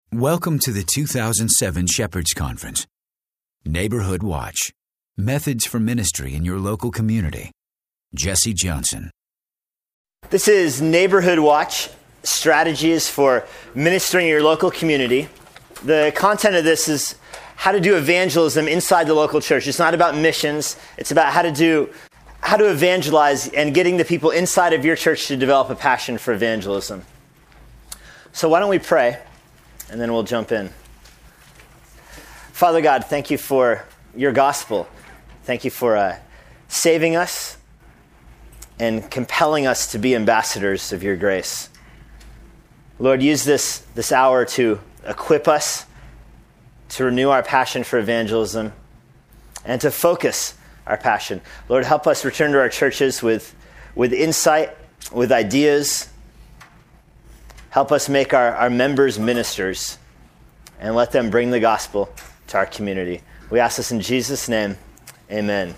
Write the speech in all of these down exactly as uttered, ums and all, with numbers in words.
Welcome to the two thousand seven Shepherds Conference. Neighborhood Watch. Methods for ministry in your local community. Jesse Johnson. This is Neighborhood Watch, strategies for ministering in your local community. The content of this is how to do evangelism inside the local church. It's not about missions. It's about how to do, how to evangelize and getting the people inside of your church to develop a passion for evangelism. So why don't we pray? And then we'll jump in. Father God, thank you for your gospel. Thank you for uh, saving us and compelling us to be ambassadors of your grace. Lord, use this, this hour to equip us, to renew our passion for evangelism, and to focus our passion. Lord, help us return to our churches with, with insight, with ideas. Help us make our, our members ministers and let them bring the gospel to our community. We ask this in Jesus' name. Amen.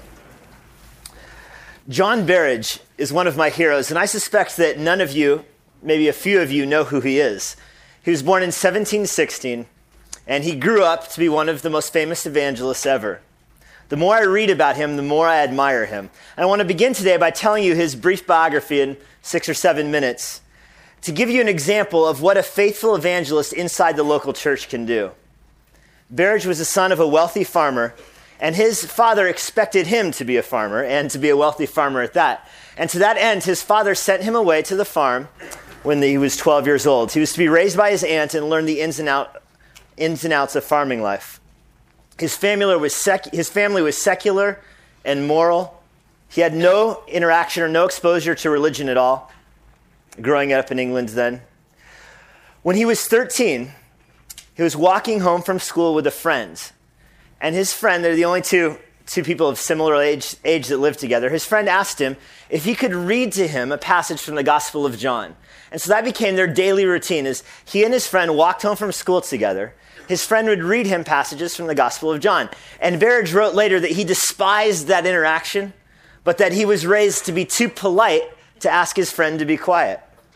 John Berridge is one of my heroes, and I suspect that none of you, maybe a few of you, know who he is. He was born in seventeen sixteen, and he grew up to be one of the most famous evangelists ever. The more I read about him, the more I admire him. And I want to begin today by telling you his brief biography in six or seven minutes, to give you an example of what a faithful evangelist inside the local church can do. Berridge was the son of a wealthy farmer, and his father expected him to be a farmer and to be a wealthy farmer at that. And to that end, his father sent him away to the farm when he was twelve years old. He was to be raised by his aunt and learn the ins and, out, ins and outs of farming life. His family was sec- his family was secular and moral. He had no interaction or no exposure to religion at all, growing up in England then. When he was thirteen, he was walking home from school with a friend. And his friend, they're the only two, two people of similar age, age that lived together, his friend asked him if he could read to him a passage from the Gospel of John. And so that became their daily routine. As he and his friend walked home from school together, his friend would read him passages from the Gospel of John. And Berridge wrote later that he despised that interaction, but that he was raised to be too polite to ask his friend to be quiet.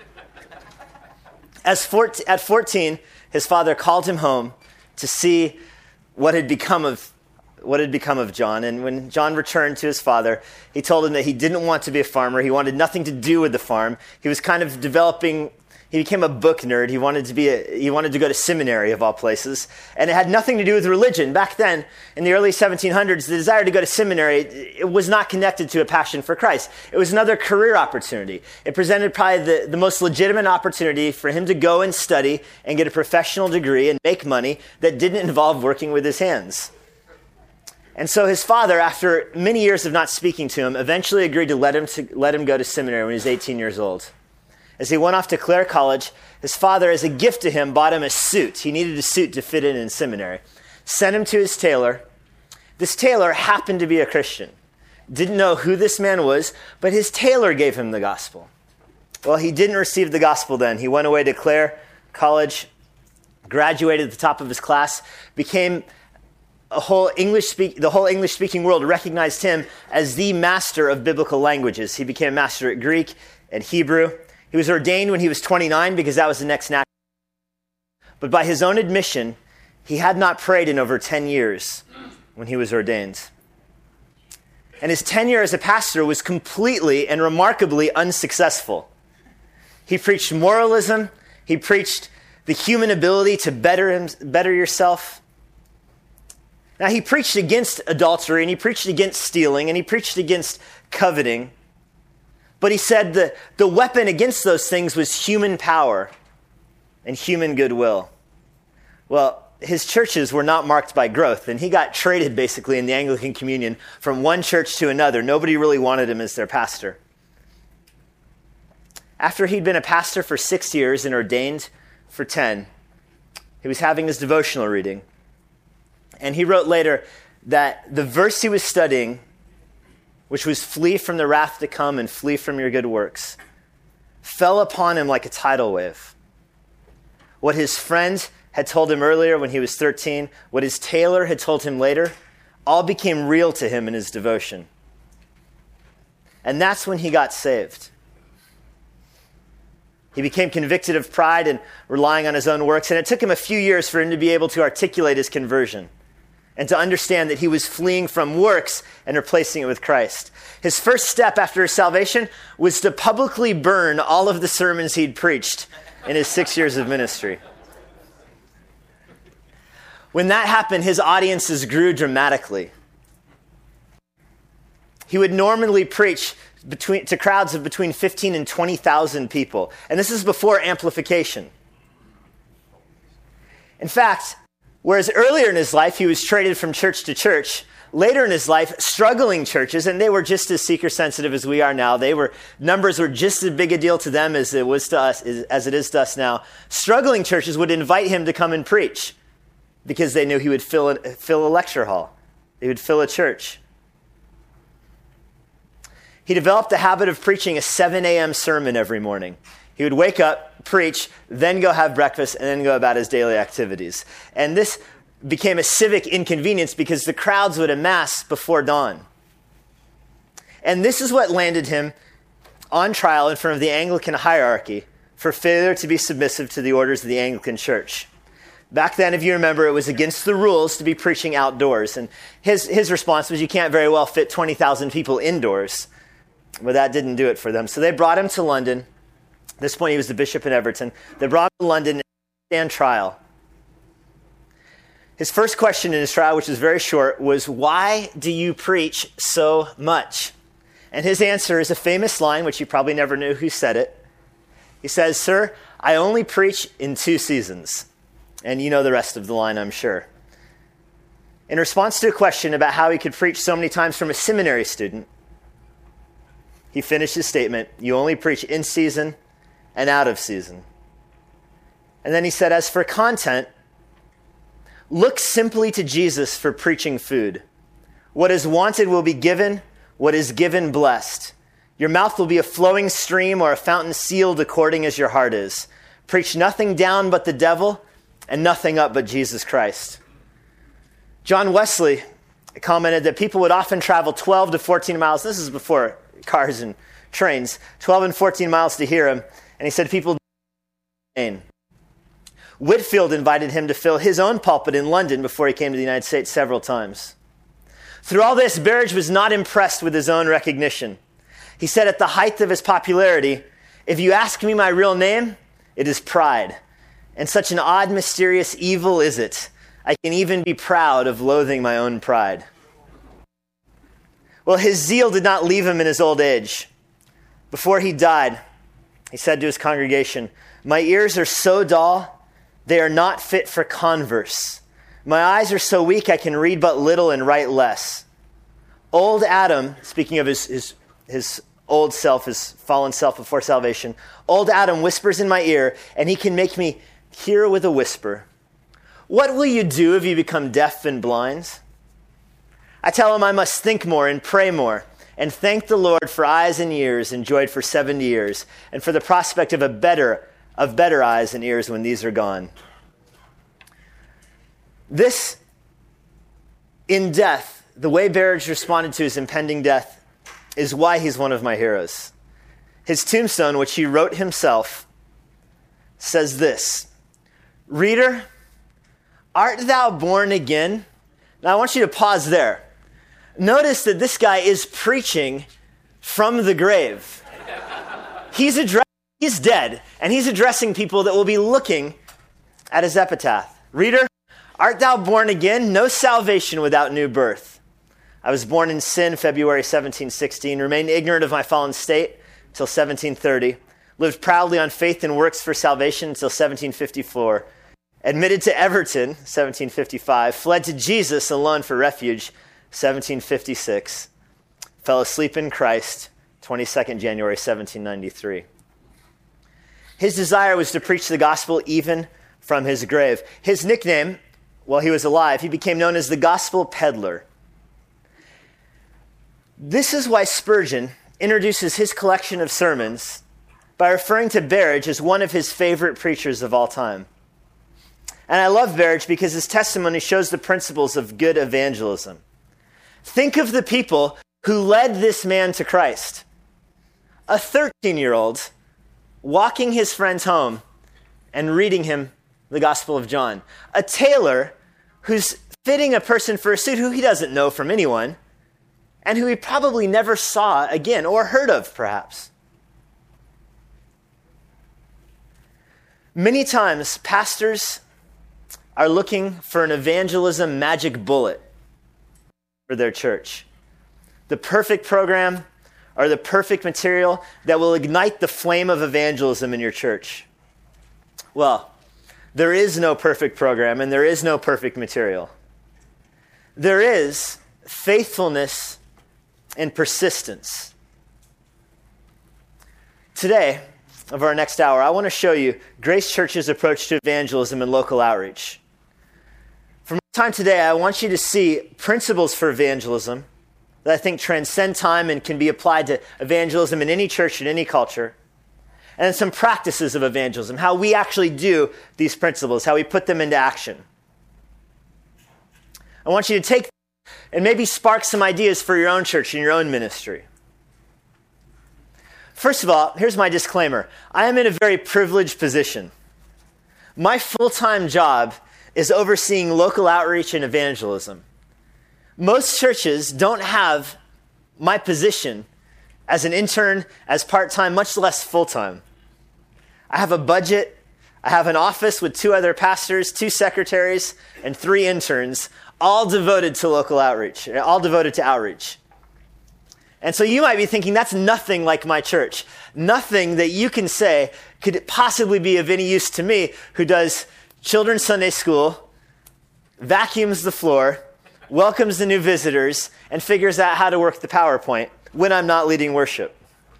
As fourteen, at fourteen, his father called him home to see what had become of what had become of John. And when John returned to his father, he told him that he didn't want to be a farmer. He wanted nothing to do with the farm. He was kind of developing. He became a book nerd. He wanted to be a, he wanted to go to seminary of all places. And it had nothing to do with religion. Back then, in the early seventeen hundreds, the desire to go to seminary, it was not connected to a passion for Christ. It was another career opportunity. It presented probably the, the most legitimate opportunity for him to go and study and get a professional degree and make money that didn't involve working with his hands. And so his father, after many years of not speaking to him, eventually agreed to let him to let him go to seminary when he was eighteen years old. As he went off to Clare College, his father, as a gift to him, bought him a suit. He needed a suit to fit in in seminary. Sent him to his tailor. This tailor happened to be a Christian. Didn't know who this man was, but his tailor gave him the gospel. Well, he didn't receive the gospel then. He went away to Clare College, graduated at the top of his class, became a whole English speak, the whole English-speaking world recognized him as the master of biblical languages. He became master at Greek and Hebrew. He was ordained when he was twenty-nine because that was the next natural. But by his own admission, he had not prayed in over ten years when he was ordained. And his tenure as a pastor was completely and remarkably unsuccessful. He preached moralism. He preached the human ability to better him, better yourself. Now, he preached against adultery, and he preached against stealing, and he preached against coveting. But he said the, the weapon against those things was human power and human goodwill. Well, his churches were not marked by growth, and he got traded basically in the Anglican Communion from one church to another. Nobody really wanted him as their pastor. After he'd been a pastor for six years and ordained for ten, he was having his devotional reading. And he wrote later that the verse he was studying, which was flee from the wrath to come and flee from your good works, fell upon him like a tidal wave. What his friend had told him earlier when he was thirteen, what his tailor had told him later, all became real to him in his devotion. And that's when he got saved. He became convicted of pride and relying on his own works, and it took him a few years for him to be able to articulate his conversion and to understand that he was fleeing from works and replacing it with Christ. His first step after his salvation was to publicly burn all of the sermons he'd preached in his six years of ministry. When that happened, his audiences grew dramatically. He would normally preach between, to crowds of between fifteen and twenty thousand people. And this is before amplification. In fact, whereas earlier in his life he was traded from church to church, later in his life, struggling churches, and they were just as seeker-sensitive as we are now. They were numbers were just as big a deal to them as it was to us, as it is to us now. Struggling churches would invite him to come and preach because they knew he would fill a, fill a lecture hall. He would fill a church. He developed the habit of preaching a seven a.m. sermon every morning. He would wake up, preach, then go have breakfast, and then go about his daily activities. And this became a civic inconvenience because the crowds would amass before dawn. And this is what landed him on trial in front of the Anglican hierarchy for failure to be submissive to the orders of the Anglican Church. Back then, if you remember, it was against the rules to be preaching outdoors. And his, his response was, you can't very well fit twenty thousand people indoors. But that didn't do it for them. So they brought him to London. At this point, he was the bishop in Everton. They brought him to London and stand trial. His first question in his trial, which is very short, was, why do you preach so much? And his answer is a famous line, which you probably never knew who said it. He says, sir, I only preach in two seasons. And you know the rest of the line, I'm sure. In response to a question about how he could preach so many times from a seminary student, he finished his statement, you only preach in season and out of season. And then he said, as for content, look simply to Jesus for preaching food. What is wanted will be given, what is given blessed. Your mouth will be a flowing stream or a fountain sealed according as your heart is. Preach nothing down but the devil and nothing up but Jesus Christ. John Wesley commented that people would often travel twelve to fourteen miles. This is before cars and trains, twelve and fourteen miles to hear him. And he said people didn't. Whitefield invited him to fill his own pulpit in London before he came to the United States several times. Through all this, Berridge was not impressed with his own recognition. He said at the height of his popularity, if you ask me my real name, it is pride. And such an odd, mysterious evil is it. I can even be proud of loathing my own pride. Well, his zeal did not leave him in his old age. Before he died, he said to his congregation, my ears are so dull, they are not fit for converse. My eyes are so weak, I can read but little and write less. Old Adam, speaking of his, his, his old self, his fallen self before salvation, old Adam whispers in my ear, and he can make me hear with a whisper. What will you do if you become deaf and blind? I tell him I must think more and pray more and thank the Lord for eyes and ears enjoyed for seventy years and for the prospect of a better, of better eyes and ears when these are gone. This, in death, the way Berridge responded to his impending death is why he's one of my heroes. His tombstone, which he wrote himself, says this, Reader, art thou born again? Now I want you to pause there. Notice that this guy is preaching from the grave. He's addressing, he's dead, and he's addressing people that will be looking at his epitaph. Reader, art thou born again? No salvation without new birth. I was born in sin February seventeen sixteen, remained ignorant of my fallen state until seventeen thirty, lived proudly on faith and works for salvation until seventeen fifty-four, admitted to Everton, seventeen fifty-five, fled to Jesus alone for refuge, seventeen fifty-six, fell asleep in Christ, twenty-second January seventeen ninety-three. His desire was to preach the gospel even from his grave. His nickname, while he was alive, he became known as the Gospel Peddler. This is why Spurgeon introduces his collection of sermons by referring to Berridge as one of his favorite preachers of all time. And I love Berridge because his testimony shows the principles of good evangelism. Think of the people who led this man to Christ. A thirteen-year-old walking his friends home and reading him the Gospel of John. A tailor who's fitting a person for a suit who he doesn't know from anyone and who he probably never saw again or heard of, perhaps. Many times, pastors are looking for an evangelism magic bullet for their church. The perfect program or the perfect material that will ignite the flame of evangelism in your church. Well, there is no perfect program and there is no perfect material. There is faithfulness and persistence. Today, of our next hour, I want to show you Grace Church's approach to evangelism and local outreach. From our time today, I want you to see principles for evangelism that I think transcend time and can be applied to evangelism in any church, in any culture. And then some practices of evangelism, how we actually do these principles, how we put them into action. I want you to take and maybe spark some ideas for your own church and your own ministry. First of all, here's my disclaimer. I am in a very privileged position. My full-time job is overseeing local outreach and evangelism. Most churches don't have my position as an intern, as part-time, much less full-time. I have a budget. I have an office with two other pastors, two secretaries, and three interns, all devoted to local outreach, all devoted to outreach. And so you might be thinking, that's nothing like my church. Nothing that you can say could possibly be of any use to me, who does children's Sunday school, vacuums the floor, welcomes the new visitors, and figures out how to work the PowerPoint when I'm not leading worship.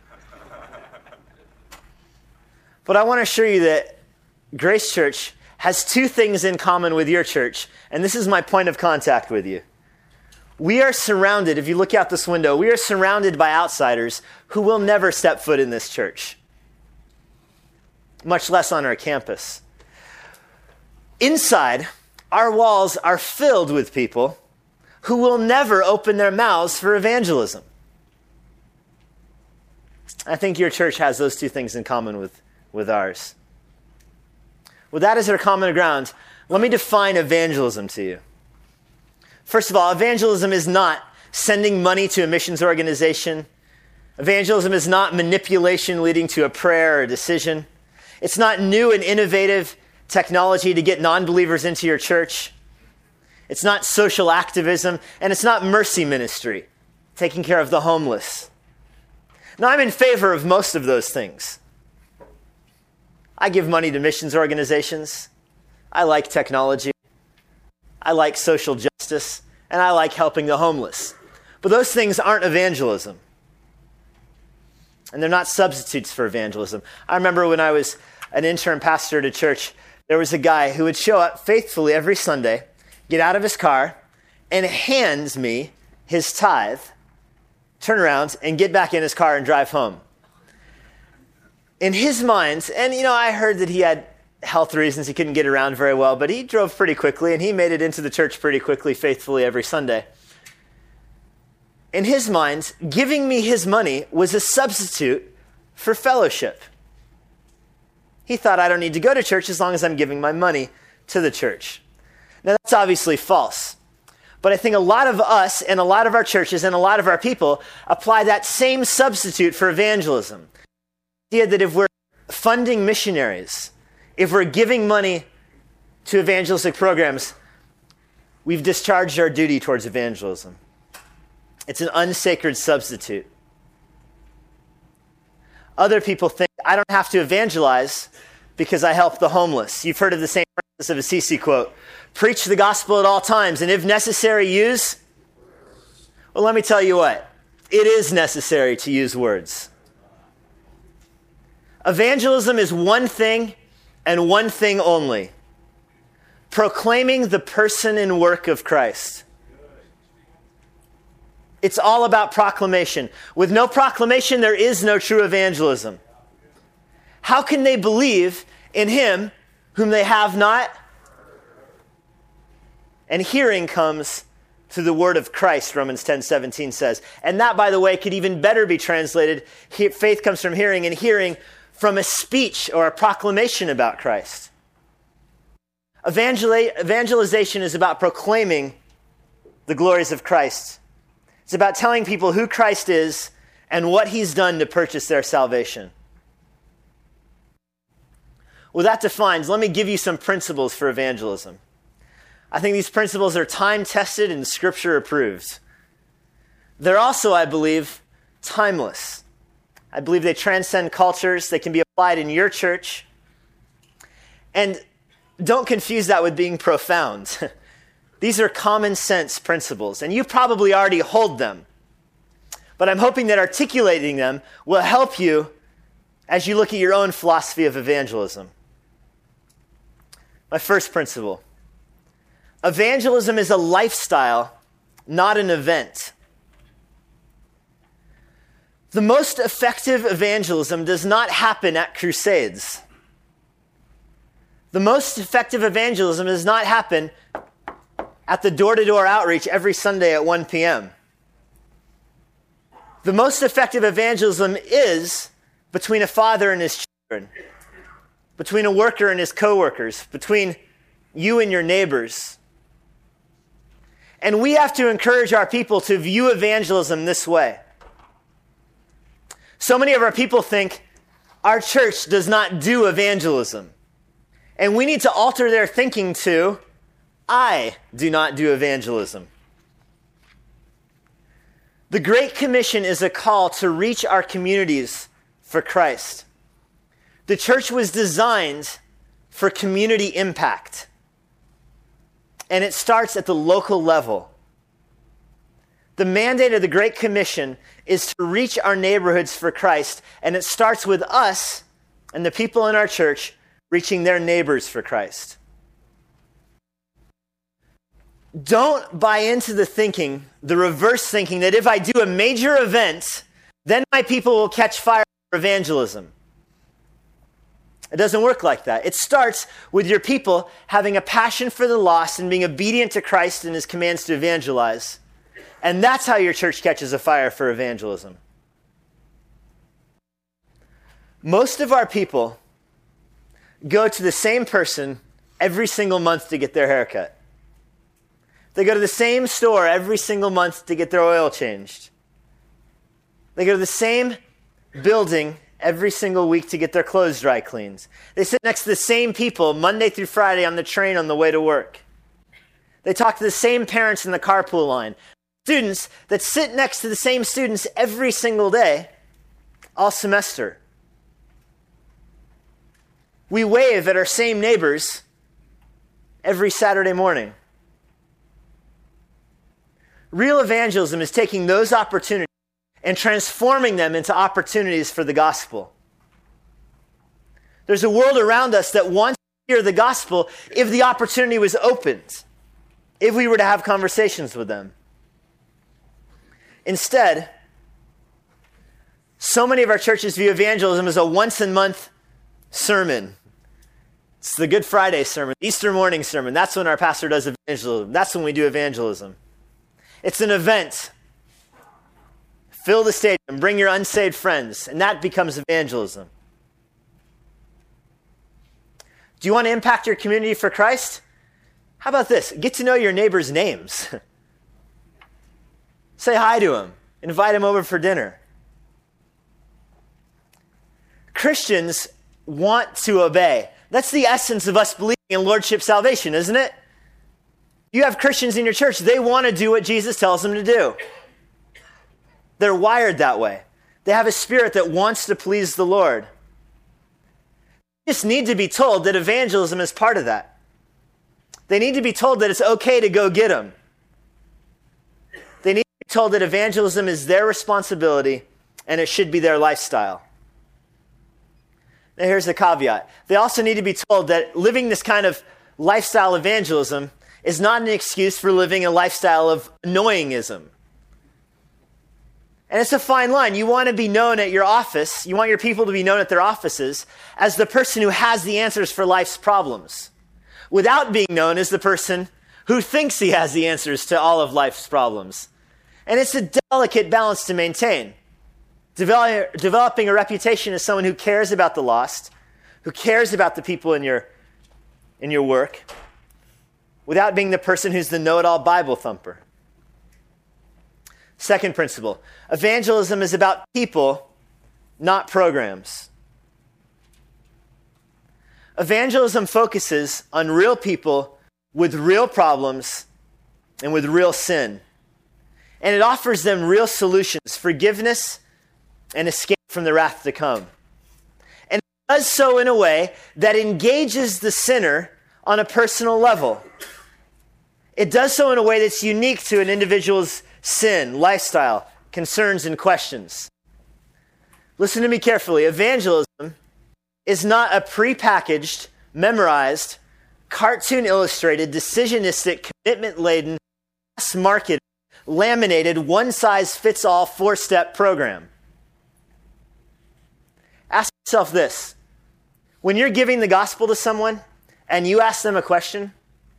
But I want to assure you that Grace Church has two things in common with your church, and this is my point of contact with you. We are surrounded, if you look out this window, we are surrounded by outsiders who will never step foot in this church, much less on our campus. Inside, our walls are filled with people who will never open their mouths for evangelism. I think your church has those two things in common with, with ours. With that as our common ground, let me define evangelism to you. First of all, evangelism is not sending money to a missions organization. Evangelism is not manipulation leading to a prayer or a decision. It's not new and innovative technology to get non-believers into your church. It's not social activism, and it's not mercy ministry, taking care of the homeless. Now, I'm in favor of most of those things. I give money to missions organizations. I like technology. I like social justice, and I like helping the homeless. But those things aren't evangelism. And they're not substitutes for evangelism. I remember when I was an intern pastor at a church, there was a guy who would show up faithfully every Sunday, get out of his car, and hands me his tithe, turn around, and get back in his car and drive home. In his mind, and you know, I heard that he had health reasons, he couldn't get around very well, but he drove pretty quickly and he made it into the church pretty quickly, faithfully every Sunday. In his mind, giving me his money was a substitute for fellowship. He thought, I don't need to go to church as long as I'm giving my money to the church. Now, that's obviously false. But I think a lot of us and a lot of our churches and a lot of our people apply that same substitute for evangelism. The idea that if we're funding missionaries, if we're giving money to evangelistic programs, we've discharged our duty towards evangelism. It's an unsacred substitute. Other people think, I don't have to evangelize because I help the homeless. You've heard of the Saint Francis of Assisi quote, preach the gospel at all times, and if necessary, use. Well, let me tell you what, it is necessary to use words. Evangelism is one thing and one thing only: proclaiming the person and work of Christ. It's all about proclamation. With no proclamation, there is no true evangelism. How can they believe in him whom they have not? And hearing comes through the word of Christ, Romans ten seventeen says. And that, by the way, could even better be translated. Faith comes from hearing, and hearing from a speech or a proclamation about Christ. Evangel- evangelization is about proclaiming the glories of Christ. It's about telling people who Christ is and what he's done to purchase their salvation. With that defined, let me give you some principles for evangelism. I think these principles are time-tested and Scripture approved. They're also, I believe, timeless. I believe they transcend cultures. They can be applied in your church. And don't confuse that with being profound. These are common sense principles, and you probably already hold them. But I'm hoping that articulating them will help you as you look at your own philosophy of evangelism. My first principle. Evangelism is a lifestyle, not an event. The most effective evangelism does not happen at crusades. The most effective evangelism does not happen at the door-to-door outreach every Sunday at one p.m. The most effective evangelism is between a father and his children, between a worker and his co-workers, between you and your neighbors. And we have to encourage our people to view evangelism this way. So many of our people think our church does not do evangelism. And we need to alter their thinking to, I do not do evangelism. The Great Commission is a call to reach our communities for Christ. The church was designed for community impact. And it starts at the local level. The mandate of the Great Commission is to reach our neighborhoods for Christ, and it starts with us and the people in our church reaching their neighbors for Christ. Don't buy into the thinking, the reverse thinking, that if I do a major event, then my people will catch fire for evangelism. It doesn't work like that. It starts with your people having a passion for the lost and being obedient to Christ and his commands to evangelize. And that's how your church catches a fire for evangelism. Most of our people go to the same person every single month to get their haircut. They go to the same store every single month to get their oil changed. They go to the same building every single week to get their clothes dry cleaned. They sit next to the same people Monday through Friday on the train on the way to work. They talk to the same parents in the carpool line. Students that sit next to the same students every single day, all semester. We wave at our same neighbors every Saturday morning. Real evangelism is taking those opportunities and transforming them into opportunities for the gospel. There's a world around us that wants to hear the gospel if the opportunity was opened, if we were to have conversations with them. Instead, so many of our churches view evangelism as a once-a-month sermon. It's the Good Friday sermon, Easter morning sermon. That's when our pastor does evangelism. That's when we do evangelism. It's an event. Fill the stadium, bring your unsaved friends, and that becomes evangelism. Do you want to impact your community for Christ? How about this? Get to know your neighbors' names. Say hi to them. Invite them over for dinner. Christians want to obey. That's the essence of us believing in Lordship salvation, isn't it? You have Christians in your church, they want to do what Jesus tells them to do. They're wired that way. They have a spirit that wants to please the Lord. They just need to be told that evangelism is part of that. They need to be told that it's okay to go get them. They need to be told that evangelism is their responsibility and it should be their lifestyle. Now here's the caveat. They also need to be told that living this kind of lifestyle evangelism is not an excuse for living a lifestyle of annoyingism. And it's a fine line. You want to be known at your office, you want your people to be known at their offices as the person who has the answers for life's problems, without being known as the person who thinks he has the answers to all of life's problems. And it's a delicate balance to maintain. Develop, developing a reputation as someone who cares about the lost, who cares about the people in your, in your work, without being the person who's the know-it-all Bible thumper. Second principle, evangelism is about people, not programs. Evangelism focuses on real people with real problems and with real sin. And it offers them real solutions, forgiveness, and escape from the wrath to come. And it does so in a way that engages the sinner on a personal level. It does so in a way that's unique to an individual's sin, lifestyle, concerns, and questions. Listen to me carefully. Evangelism is not a prepackaged, memorized, cartoon-illustrated, decisionistic, commitment-laden, mass-marketed, laminated, one-size-fits-all, four-step program. Ask yourself this. When you're giving the gospel to someone and you ask them a question,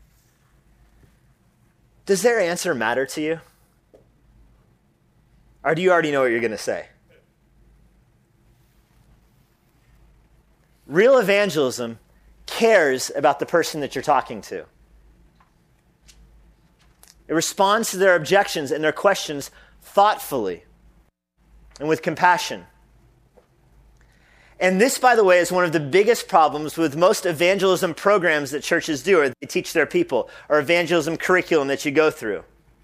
does their answer matter to you? Or do you already know what you're going to say? Real evangelism cares about the person that you're talking to. It responds to their objections and their questions thoughtfully and with compassion. And this, by the way, is one of the biggest problems with most evangelism programs that churches do, or they teach their people, or evangelism curriculum that you go through.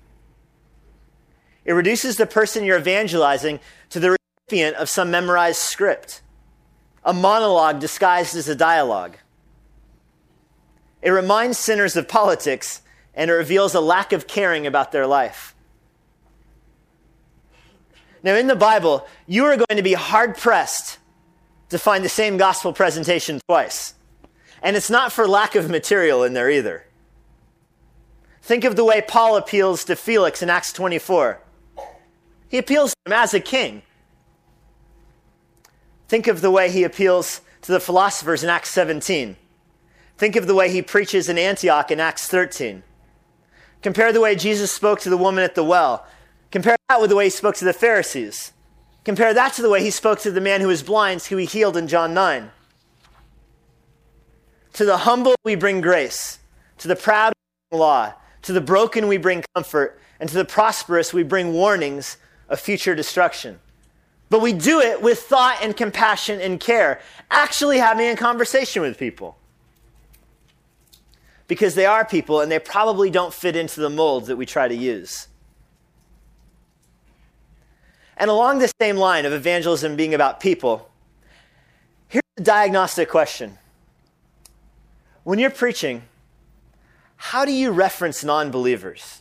It reduces the person you're evangelizing to the recipient of some memorized script, a monologue disguised as a dialogue. It reminds sinners of politics, and it reveals a lack of caring about their life. Now, in the Bible, you are going to be hard-pressed to find the same gospel presentation twice. And it's not for lack of material in there either. Think of the way Paul appeals to Felix in Acts twenty-four. He appeals to him as a king. Think of the way he appeals to the philosophers in Acts seventeen. Think of the way he preaches in Antioch in Acts thirteen. Compare the way Jesus spoke to the woman at the well. Compare that with the way he spoke to the Pharisees. Compare that to the way he spoke to the man who was blind, who he healed in John nine. To the humble we bring grace. To the proud we bring law. To the broken we bring comfort. And to the prosperous we bring warnings of future destruction. But we do it with thought and compassion and care, actually having a conversation with people. Because they are people and they probably don't fit into the molds that we try to use. And along the same line of evangelism being about people, here's the diagnostic question. When you're preaching, how do you reference non-believers?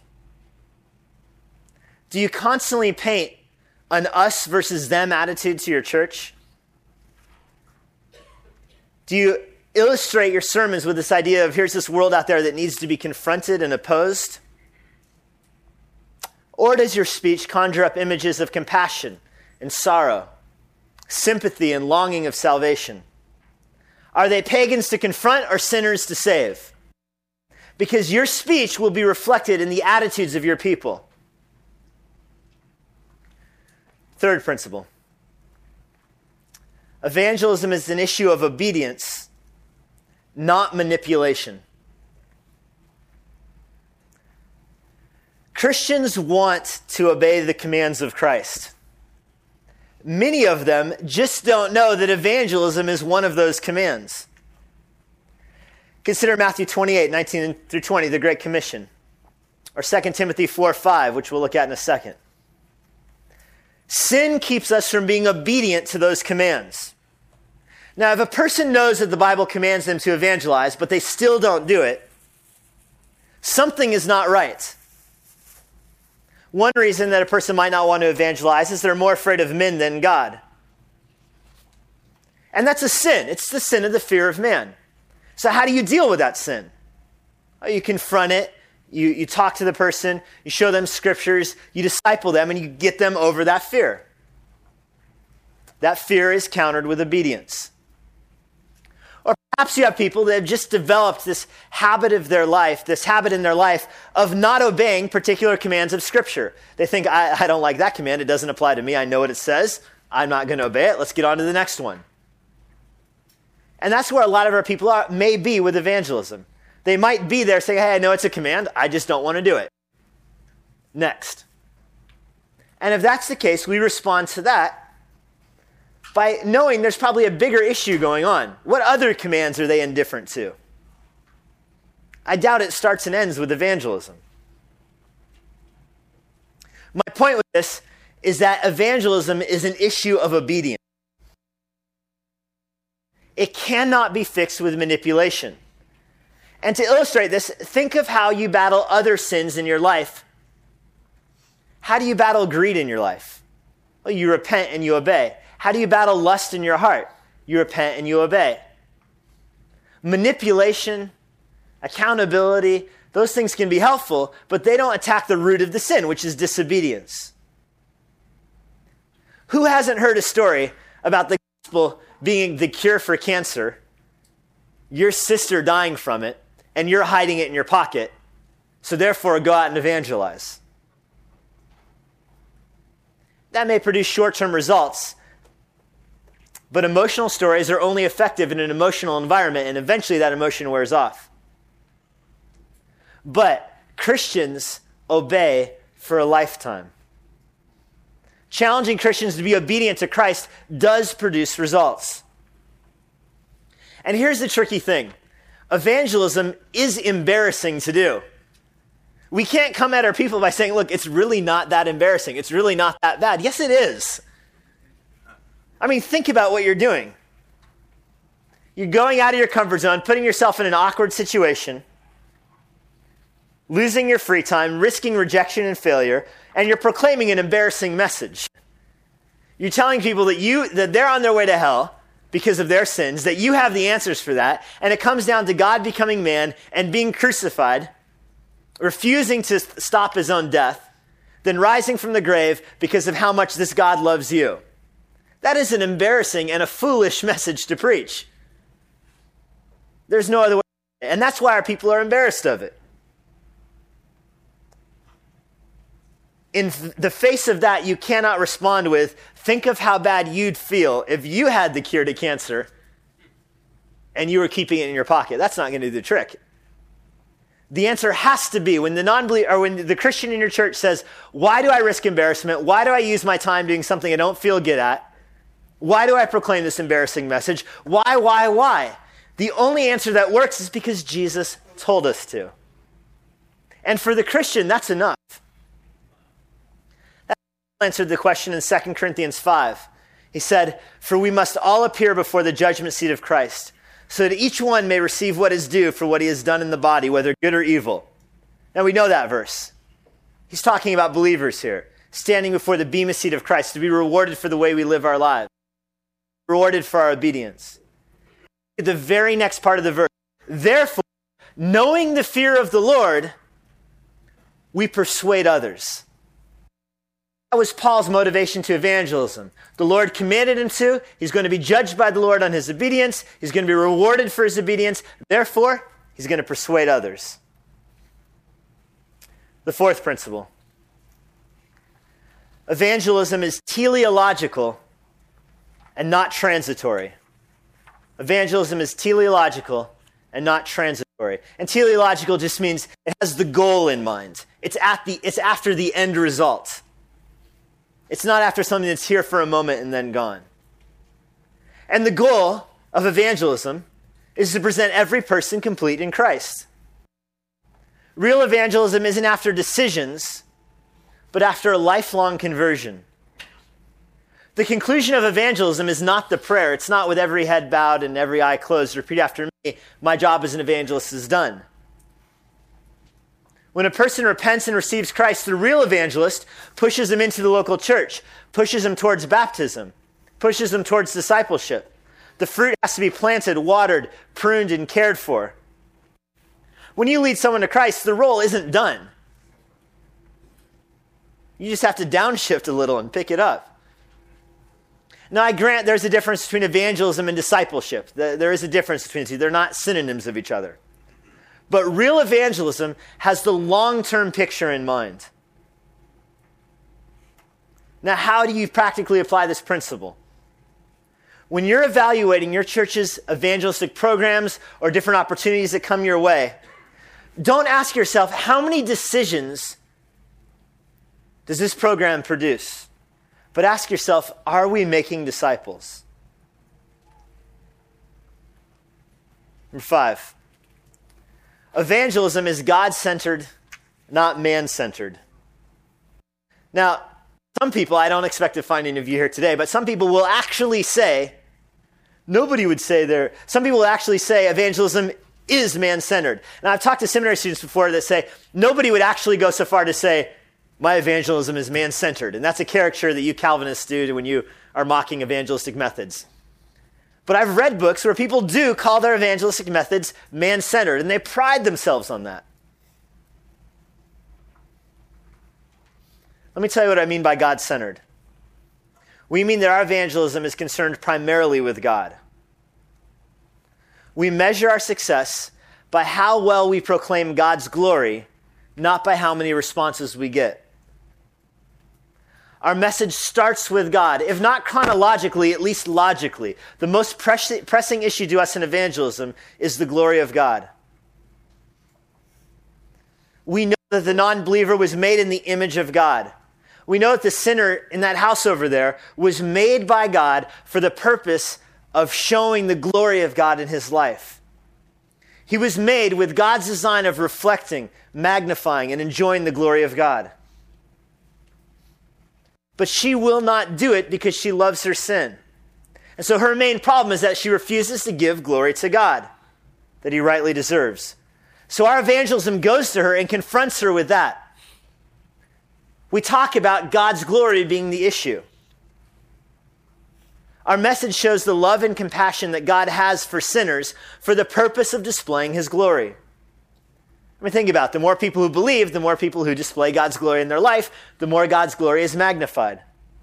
Do you constantly paint an us versus them attitude to your church? Do you illustrate your sermons with this idea of here's this world out there that needs to be confronted and opposed? Or does your speech conjure up images of compassion and sorrow, sympathy and longing of salvation? Are they pagans to confront or sinners to save? Because your speech will be reflected in the attitudes of your people. Third principle. Evangelism is an issue of obedience, not manipulation. Christians want to obey the commands of Christ. Many of them just don't know that evangelism is one of those commands. Consider Matthew twenty-eight, nineteen through twenty, the Great Commission. Or Second Timothy four, five, which we'll look at in a second. Sin keeps us from being obedient to those commands. Now, if a person knows that the Bible commands them to evangelize, but they still don't do it, something is not right. One reason that a person might not want to evangelize is they're more afraid of men than God. And that's a sin. It's the sin of the fear of man. So how do you deal with that sin? Oh, you confront it. You, you talk to the person. You show them scriptures. You disciple them, and you get them over that fear. That fear is countered with obedience. Or perhaps you have people that have just developed this habit of their life, this habit in their life of not obeying particular commands of Scripture. They think, I, I don't like that command. It doesn't apply to me. I know what it says. I'm not going to obey it. Let's get on to the next one. And that's where a lot of our people are, may be with evangelism. They might be there saying, hey, I know it's a command. I just don't want to do it. Next. And if that's the case, we respond to that by knowing there's probably a bigger issue going on. What other commands are they indifferent to? I doubt it starts and ends with evangelism. My point with this is that evangelism is an issue of obedience. It cannot be fixed with manipulation. And to illustrate this, think of how you battle other sins in your life. How do you battle greed in your life? Well, you repent and you obey. How do you battle lust in your heart? You repent and you obey. Manipulation, accountability, those things can be helpful, but they don't attack the root of the sin, which is disobedience. Who hasn't heard a story about the gospel being the cure for cancer, your sister dying from it, and you're hiding it in your pocket, so therefore go out and evangelize? That may produce short-term results, but emotional stories are only effective in an emotional environment, and eventually that emotion wears off. But Christians obey for a lifetime. Challenging Christians to be obedient to Christ does produce results. And here's the tricky thing. Evangelism is embarrassing to do. We can't come at our people by saying, look, it's really not that embarrassing. It's really not that bad. Yes, it is. I mean, think about what you're doing. You're going out of your comfort zone, putting yourself in an awkward situation, losing your free time, risking rejection and failure, and you're proclaiming an embarrassing message. You're telling people that you that they're on their way to hell because of their sins, that you have the answers for that, and it comes down to God becoming man and being crucified, refusing to stop his own death, then rising from the grave because of how much this God loves you. That is an embarrassing and a foolish message to preach. There's no other way. And that's why our people are embarrassed of it. In the face of that, you cannot respond with, think of how bad you'd feel if you had the cure to cancer and you were keeping it in your pocket. That's not going to do the trick. The answer has to be when the non-believer or when the Christian in your church says, why do I risk embarrassment? Why do I use my time doing something I don't feel good at? Why do I proclaim this embarrassing message? Why, why, why? The only answer that works is because Jesus told us to. And for the Christian, that's enough. Answered the question in Second Corinthians five. He said, for we must all appear before the judgment seat of Christ, so that each one may receive what is due for what he has done in the body, whether good or evil. Now we know that verse. He's talking about believers here, standing before the bema seat of Christ to be rewarded for the way we live our lives, rewarded for our obedience. At the very next part of the verse, therefore, knowing the fear of the Lord, we persuade others. That was Paul's motivation to evangelism. The Lord commanded him to. He's going to be judged by the Lord on his obedience. He's going to be rewarded for his obedience. Therefore, he's going to persuade others. The fourth principle. Evangelism is teleological and not transitory. Evangelism is teleological and not transitory. And teleological just means it has the goal in mind. It's at the it's after the end result. It's not after something that's here for a moment and then gone. And the goal of evangelism is to present every person complete in Christ. Real evangelism isn't after decisions, but after a lifelong conversion. The conclusion of evangelism is not the prayer. It's not with every head bowed and every eye closed. Repeat after me, my job as an evangelist is done. When a person repents and receives Christ, the real evangelist pushes them into the local church, pushes them towards baptism, pushes them towards discipleship. The fruit has to be planted, watered, pruned, and cared for. When you lead someone to Christ, the role isn't done. You just have to downshift a little and pick it up. Now, I grant there's a difference between evangelism and discipleship. There is a difference between the two. They're not synonyms of each other. But real evangelism has the long-term picture in mind. Now, how do you practically apply this principle? When you're evaluating your church's evangelistic programs or different opportunities that come your way, don't ask yourself, how many decisions does this program produce? But ask yourself, are we making disciples? Number five, evangelism is God-centered, not man-centered. Now, some people, I don't expect to find any of you here today, but some people will actually say, nobody would say there, some people will actually say evangelism is man-centered. Now, I've talked to seminary students before that say, nobody would actually go so far to say, my evangelism is man-centered. And that's a caricature that you Calvinists do when you are mocking evangelistic methods. But I've read books where people do call their evangelistic methods man-centered, and they pride themselves on that. Let me tell you what I mean by God-centered. We mean that our evangelism is concerned primarily with God. We measure our success by how well we proclaim God's glory, not by how many responses we get. Our message starts with God, if not chronologically, at least logically. The most press- pressing issue to us in evangelism is the glory of God. We know that the non-believer was made in the image of God. We know that the sinner in that house over there was made by God for the purpose of showing the glory of God in his life. He was made with God's design of reflecting, magnifying, and enjoying the glory of God. But she will not do it because she loves her sin. And so her main problem is that she refuses to give glory to God that he rightly deserves. So our evangelism goes to her and confronts her with that. We talk about God's glory being the issue. Our message shows the love and compassion that God has for sinners for the purpose of displaying his glory. I mean, think about it. The more people who believe, the more people who display God's glory in their life, the more God's glory is magnified.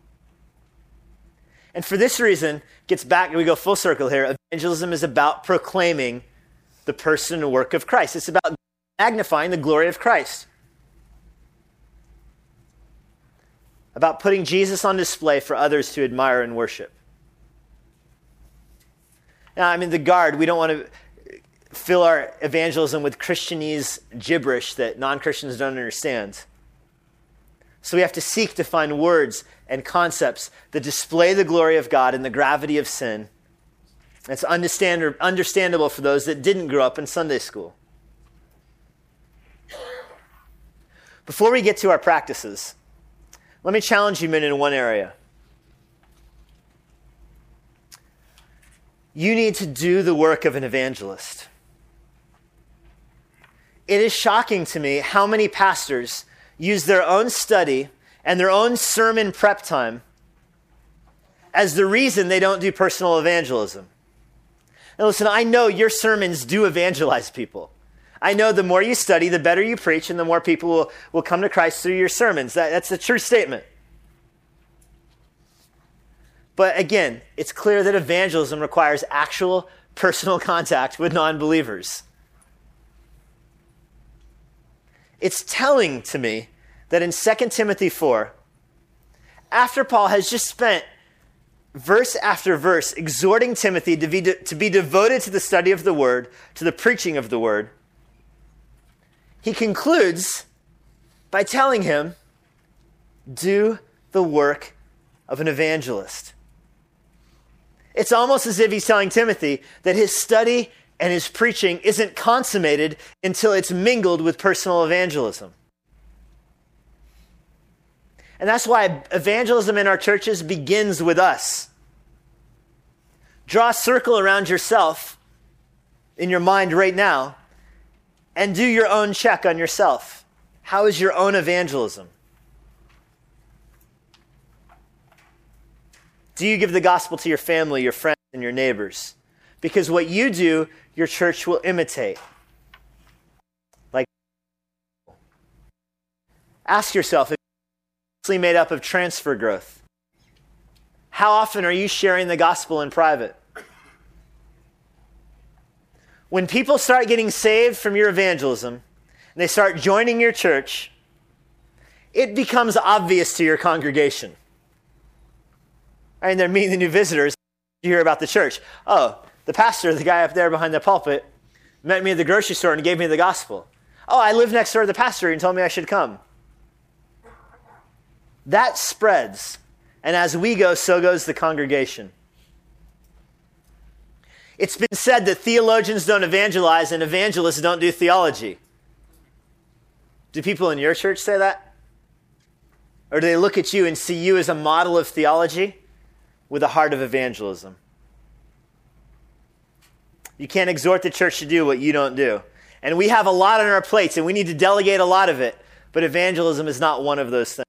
And for this reason, gets back, we go full circle here, evangelism is about proclaiming the person and work of Christ. It's about magnifying the glory of Christ. About putting Jesus on display for others to admire and worship. Now, I mean, the guard, we don't want to fill our evangelism with Christianese gibberish that non-Christians don't understand. So we have to seek to find words and concepts that display the glory of God and the gravity of sin. It's understand, understandable for those that didn't grow up in Sunday school. Before we get to our practices, let me challenge you men in one area. You need to do the work of an evangelist. It is shocking to me how many pastors use their own study and their own sermon prep time as the reason they don't do personal evangelism. Now listen, I know your sermons do evangelize people. I know the more you study, the better you preach, and the more people will, will come to Christ through your sermons. That, that's a true statement. But again, it's clear that evangelism requires actual personal contact with non-believers. It's telling to me that in Second Timothy four, after Paul has just spent verse after verse exhorting Timothy to be, de- to be devoted to the study of the word, to the preaching of the word, he concludes by telling him, do the work of an evangelist. It's almost as if he's telling Timothy that his study and his preaching isn't consummated until it's mingled with personal evangelism. And that's why evangelism in our churches begins with us. Draw a circle around yourself in your mind right now and do your own check on yourself. How is your own evangelism? Do you give the gospel to your family, your friends, and your neighbors? Because what you do, your church will imitate. Like, ask yourself, if it's made up of transfer growth, how often are you sharing the gospel in private? When people start getting saved from your evangelism, and they start joining your church, it becomes obvious to your congregation. And they're meeting the new visitors. You hear about the church. Oh, the pastor, the guy up there behind the pulpit, met me at the grocery store and gave me the gospel. Oh, I live next door to the pastor and told me I should come. That spreads. And as we go, so goes the congregation. It's been said that theologians don't evangelize and evangelists don't do theology. Do people in your church say that? Or do they look at you and see you as a model of theology with a heart of evangelism? You can't exhort the church to do what you don't do. And we have a lot on our plates, and we need to delegate a lot of it. But evangelism is not one of those things.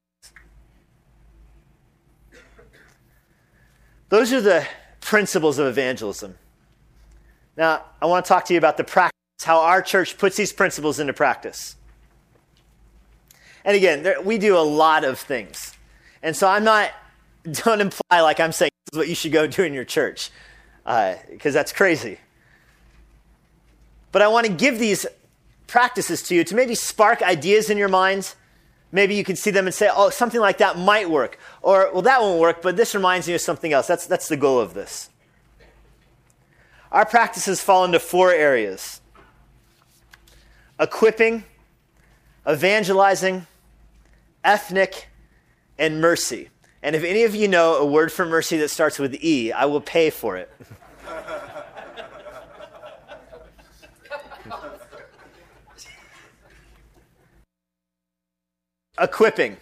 Those are the principles of evangelism. Now, I want to talk to you about the practice, how our church puts these principles into practice. And again, there, we do a lot of things. And so I'm not, don't imply like I'm saying this is what you should go do in your church, because uh, that's crazy. But I want to give these practices to you to maybe spark ideas in your mind. Maybe you can see them and say, oh, something like that might work. Or, well, that won't work, but this reminds me of something else. That's, that's the goal of this. Our practices fall into four areas: equipping, evangelizing, ethnic, and mercy. And if any of you know a word for mercy that starts with E, I will pay for it. Equipping.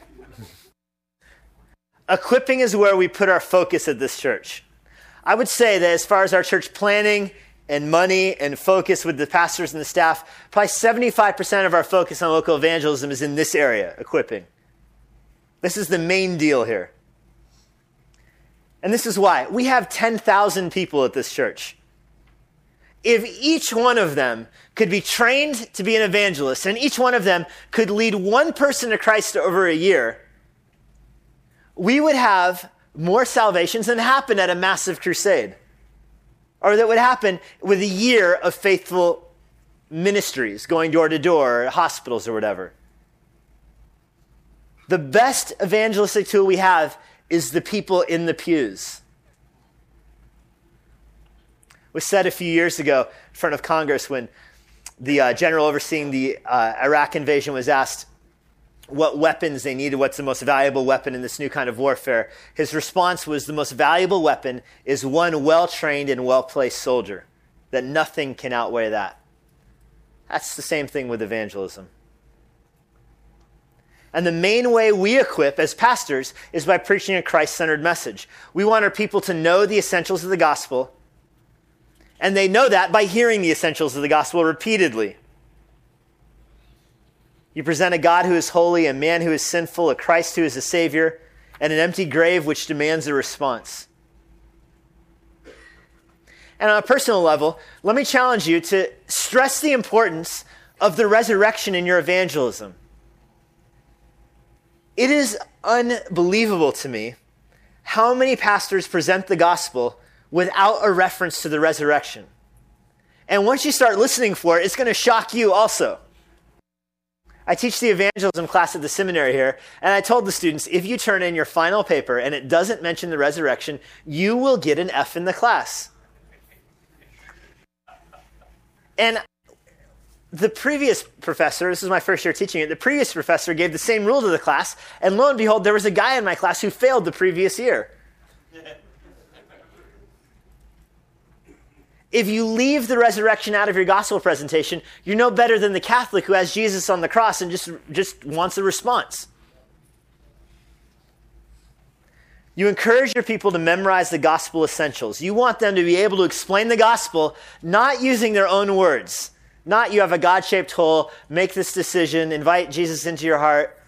Equipping is where we put our focus at this church. I would say that as far as our church planning and money and focus with the pastors and the staff, probably seventy-five percent of our focus on local evangelism is in this area, equipping. This is the main deal here. And this is why. We have ten thousand people at this church. If each one of them could be trained to be an evangelist, and each one of them could lead one person to Christ over a year, we would have more salvations than happen at a massive crusade. Or that would happen with a year of faithful ministries, going door to door, or hospitals or whatever. The best evangelistic tool we have is the people in the pews. It was said a few years ago in front of Congress when the uh, general overseeing the uh, Iraq invasion was asked what weapons they needed, what's the most valuable weapon in this new kind of warfare. His response was, the most valuable weapon is one well-trained and well-placed soldier, that nothing can outweigh that. That's the same thing with evangelism. And the main way we equip as pastors is by preaching a Christ-centered message. We want our people to know the essentials of the gospel, and they know that by hearing the essentials of the gospel repeatedly. You present a God who is holy, a man who is sinful, a Christ who is a Savior, and an empty grave which demands a response. And on a personal level, let me challenge you to stress the importance of the resurrection in your evangelism. It is unbelievable to me how many pastors present the gospel without a reference to the resurrection. And once you start listening for it, it's going to shock you also. I teach the evangelism class at the seminary here, and I told the students, if you turn in your final paper and it doesn't mention the resurrection, you will get an F in the class. And the previous professor, this is my first year teaching it, the previous professor gave the same rule to the class, and lo and behold, there was a guy in my class who failed the previous year. If you leave the resurrection out of your gospel presentation, you're no better than the Catholic who has Jesus on the cross and just, just wants a response. You encourage your people to memorize the gospel essentials. You want them to be able to explain the gospel, not using their own words. Not you have a God-shaped hole, make this decision, invite Jesus into your heart.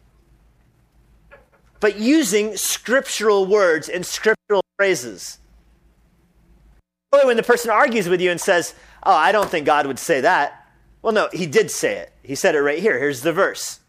But using scriptural words and scriptural phrases. When the person argues with you and says, oh, I don't think God would say that. Well, no, he did say it. He said it right here. Here's the verse.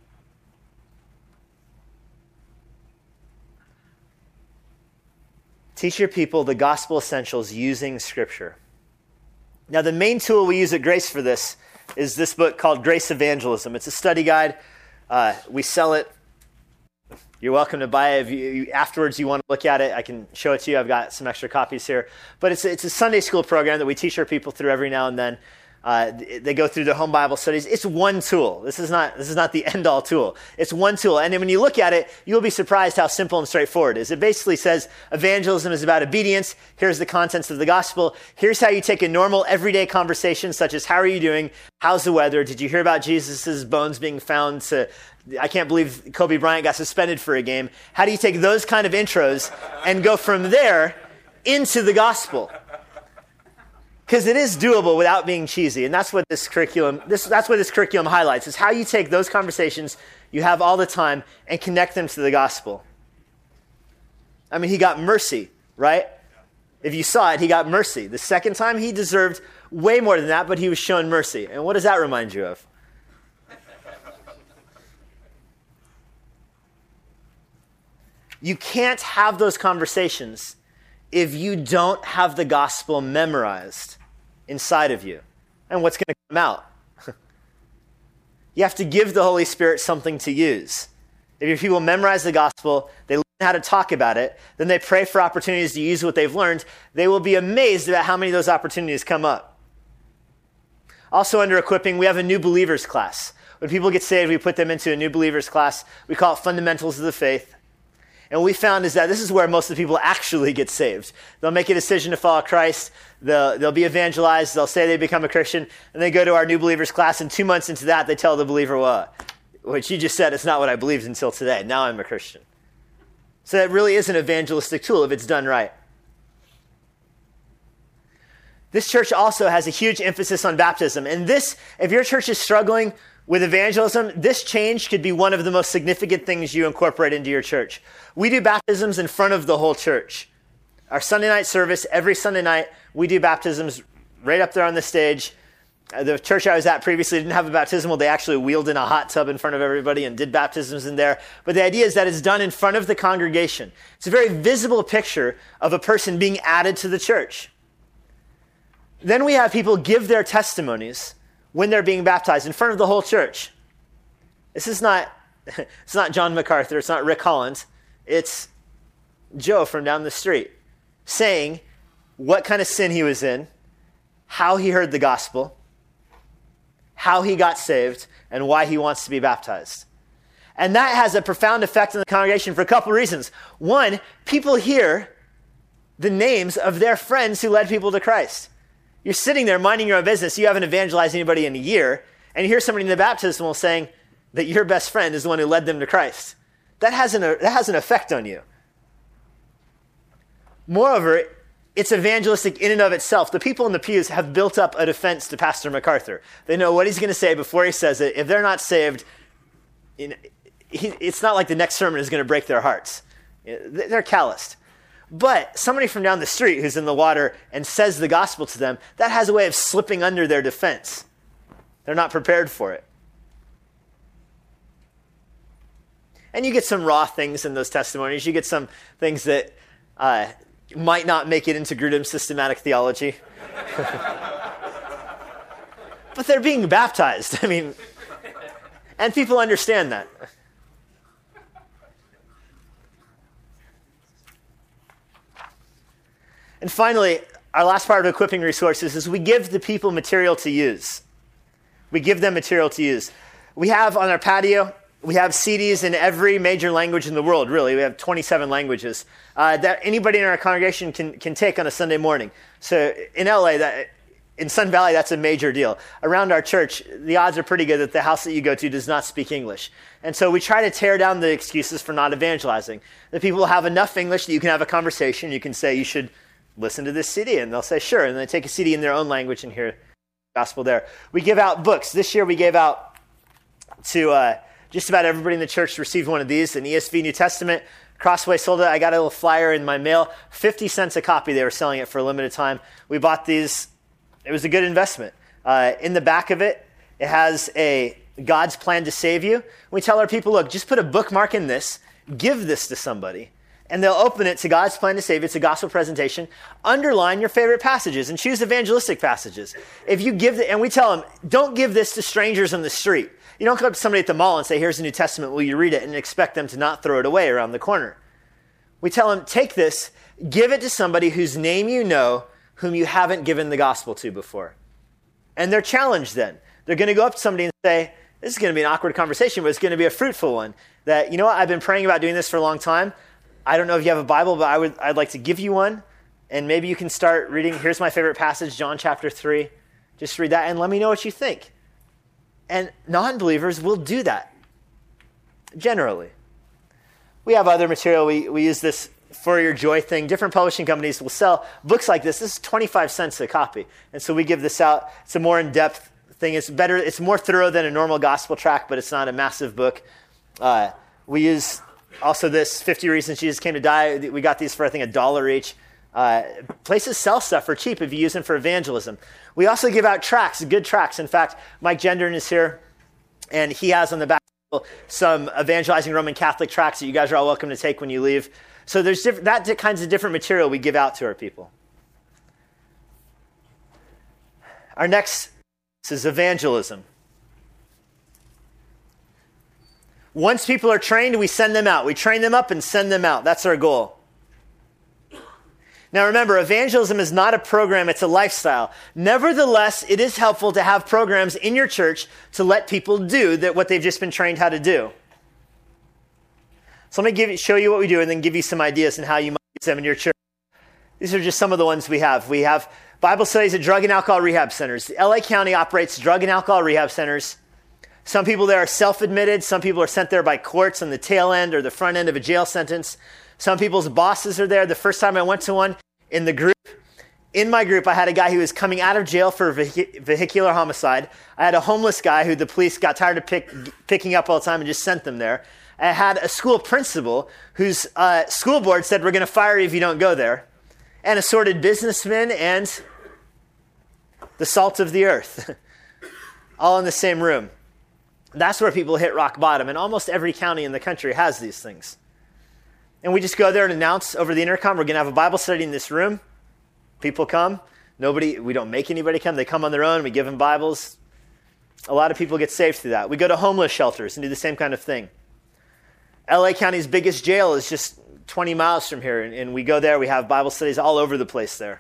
Teach your people the gospel essentials using Scripture. Now, the main tool we use at Grace for this is this book called Grace Evangelism. It's a study guide. Uh, we sell it You're welcome to buy it. If you, you, afterwards you want to look at it, I can show it to you. I've got some extra copies here. But it's, it's a Sunday school program that we teach our people through every now and then. Uh, they go through the home Bible studies. It's one tool. This is not this is not the end-all tool. It's one tool. And then when you look at it, you'll be surprised how simple and straightforward it is. It basically says evangelism is about obedience. Here's the contents of the gospel. Here's how you take a normal, everyday conversation, such as, how are you doing? How's the weather? Did you hear about Jesus' bones being found to... I can't believe Kobe Bryant got suspended for a game. How do you take those kind of intros and go from there into the gospel? Because it is doable without being cheesy. And that's what this curriculum, this, that's what this curriculum highlights, is how you take those conversations you have all the time and connect them to the gospel. I mean, he got mercy, right? If you saw it, he got mercy. The second time, he deserved way more than that, but he was shown mercy. And what does that remind you of? You can't have those conversations if you don't have the gospel memorized inside of you. And what's going to come out? You have to give the Holy Spirit something to use. If your people memorize the gospel, they learn how to talk about it, then they pray for opportunities to use what they've learned, they will be amazed about how many of those opportunities come up. Also under equipping, we have a new believers class. When people get saved, we put them into a new believers class. We call it Fundamentals of the Faith. And what we found is that this is where most of the people actually get saved. They'll make a decision to follow Christ. They'll, they'll be evangelized. They'll say they become a Christian. And they go to our new believers class. And two months into that, they tell the believer, well, what you just said is not what I believed until today. Now I'm a Christian. So that really is an evangelistic tool if it's done right. This church also has a huge emphasis on baptism. And this, if your church is struggling with evangelism, this change could be one of the most significant things you incorporate into your church. We do baptisms in front of the whole church. Our Sunday night service, every Sunday night, we do baptisms right up there on the stage. Uh, the church I was at previously didn't have a baptismal. They actually wheeled in a hot tub in front of everybody and did baptisms in there. But the idea is that it's done in front of the congregation. It's a very visible picture of a person being added to the church. Then we have people give their testimonies when they're being baptized in front of the whole church. This is not, it's not John MacArthur, it's not Rick Holland, it's Joe from down the street saying what kind of sin he was in, how he heard the gospel, how he got saved, and why he wants to be baptized. And that has a profound effect on the congregation for a couple reasons. One, people hear the names of their friends who led people to Christ. You're sitting there minding your own business. You haven't evangelized anybody in a year. And you hear somebody in the baptismal saying that your best friend is the one who led them to Christ. That has an, that has an effect on you. Moreover, it's evangelistic in and of itself. The people in the pews have built up a defense to Pastor MacArthur. They know what he's going to say before he says it. If they're not saved, you know, he, it's not like the next sermon is going to break their hearts. They're calloused. But somebody from down the street who's in the water and says the gospel to them, that has a way of slipping under their defense. They're not prepared for it. And you get some raw things in those testimonies. You get some things that uh, might not make it into Grudem's systematic theology. But they're being baptized. I mean, and people understand that. And finally, our last part of equipping resources is we give the people material to use. We give them material to use. We have on our patio, we have C Ds in every major language in the world, really. We have twenty-seven languages uh, that anybody in our congregation can, can take on a Sunday morning. So in L A, that, in Sun Valley, that's a major deal. Around our church, the odds are pretty good that the house that you go to does not speak English. And so we try to tear down the excuses for not evangelizing. The people have enough English that you can have a conversation. You can say, you should listen to this C D, and they'll say, sure, and they take a C D in their own language and hear the gospel there. We give out books. This year we gave out to uh, just about everybody in the church received one of these, an E S V New Testament. Crossway sold it. I got a little flyer in my mail, fifty cents a copy. They were selling it for a limited time. We bought these. It was a good investment. Uh, in the back of it, it has a God's plan to save you. We tell our people, look, just put a bookmark in this, give this to somebody, and they'll open it to God's plan to save you. It's a gospel presentation. Underline your favorite passages and choose evangelistic passages. If you give the, and we tell them, don't give this to strangers on the street. You don't come up to somebody at the mall and say, here's the New Testament, will you read it? And expect them to not throw it away around the corner. We tell them, take this, give it to somebody whose name you know, whom you haven't given the gospel to before. And they're challenged then. They're going to go up to somebody and say, this is going to be an awkward conversation, but it's going to be a fruitful one. That, you know what, I've been praying about doing this for a long time. I don't know if you have a Bible, but I would, I'd like to give you one. And maybe you can start reading, here's my favorite passage, John chapter three. Just read that and let me know what you think. And non-believers will do that, generally. We have other material. We, we use this For Your Joy thing. Different publishing companies will sell books like this. This is twenty-five cents a copy. And so we give this out. It's a more in-depth thing. It's better. It's more thorough than a normal gospel tract, but it's not a massive book. Uh, we use also this, fifty Reasons Jesus Came to Die. We got these for, I think, a dollar each. Uh, places sell stuff for cheap if you use them for evangelism. We also give out tracts, good tracts. In fact, Mike Gendron is here, and he has on the back some evangelizing Roman Catholic tracts that you guys are all welcome to take when you leave. So there's diff- that di- kinds of different material we give out to our people. Our next is evangelism. Once people are trained, we send them out. We train them up and send them out. That's our goal. Now remember, evangelism is not a program, it's a lifestyle. Nevertheless, it is helpful to have programs in your church to let people do that what they've just been trained how to do. So let me give you, show you what we do and then give you some ideas on how you might use them in your church. These are just some of the ones we have. We have Bible studies at drug and alcohol rehab centers. L A County operates drug and alcohol rehab centers. Some people there are self-admitted. Some people are sent there by courts on the tail end or the front end of a jail sentence. Some people's bosses are there. The first time I went to one in the group, in my group, I had a guy who was coming out of jail for vehic- vehicular homicide. I had a homeless guy who the police got tired of pick, picking up all the time and just sent them there. I had a school principal whose uh, school board said, we're going to fire you if you don't go there. And assorted businessmen and the salt of the earth, all in the same room. That's where people hit rock bottom. And almost every county in the country has these things. And we just go there and announce over the intercom, we're going to have a Bible study in this room. People come. Nobody, we don't make anybody come. They come on their own. We give them Bibles. A lot of people get saved through that. We go to homeless shelters and do the same kind of thing. L A County's biggest jail is just twenty miles from here. And, and we go there. We have Bible studies all over the place there.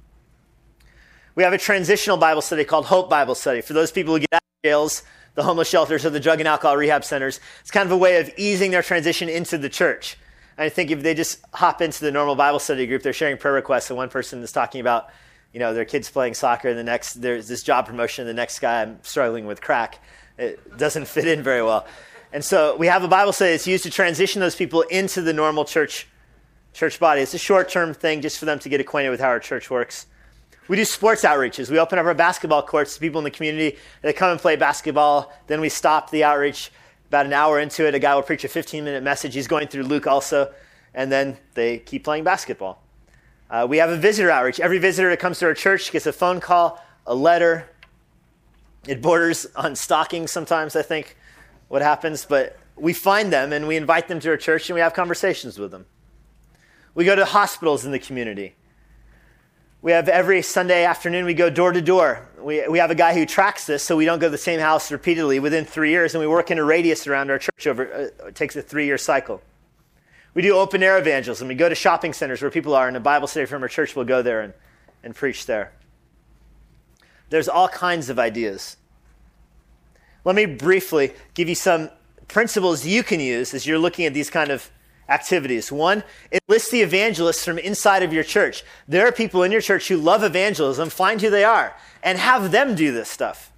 We have a transitional Bible study called Hope Bible Study. For those people who get out of jails, the homeless shelters, or the drug and alcohol rehab centers, it's kind of a way of easing their transition into the church. I think if they just hop into the normal Bible study group, they're sharing prayer requests, and one person is talking about, you know, their kids playing soccer, and the next, there's this job promotion, and the next guy, I'm struggling with crack. It doesn't fit in very well. And so we have a Bible study that's used to transition those people into the normal church church body. It's a short-term thing just for them to get acquainted with how our church works. We do sports outreaches. We open up our basketball courts to people in the community that come and play basketball. Then we stop the outreach. About an hour into it, a guy will preach a fifteen-minute message. He's going through Luke also, and then they keep playing basketball. Uh, we have a visitor outreach. Every visitor that comes to our church gets a phone call, a letter. It borders on stalking sometimes, I think, what happens. But we find them, and we invite them to our church, and we have conversations with them. We go to hospitals in the community. We have every Sunday afternoon, we go door to door. We we have a guy who tracks this so we don't go to the same house repeatedly within three years, and we work in a radius around our church over, uh, it takes a three-year cycle. We do open air evangelism. We go to shopping centers where people are, and a Bible study from our church will go there and, and preach there. There's all kinds of ideas. Let me briefly give you some principles you can use as you're looking at these kind of activities. One, enlist the evangelists from inside of your church. There are people in your church who love evangelism. Find who they are and have them do this stuff.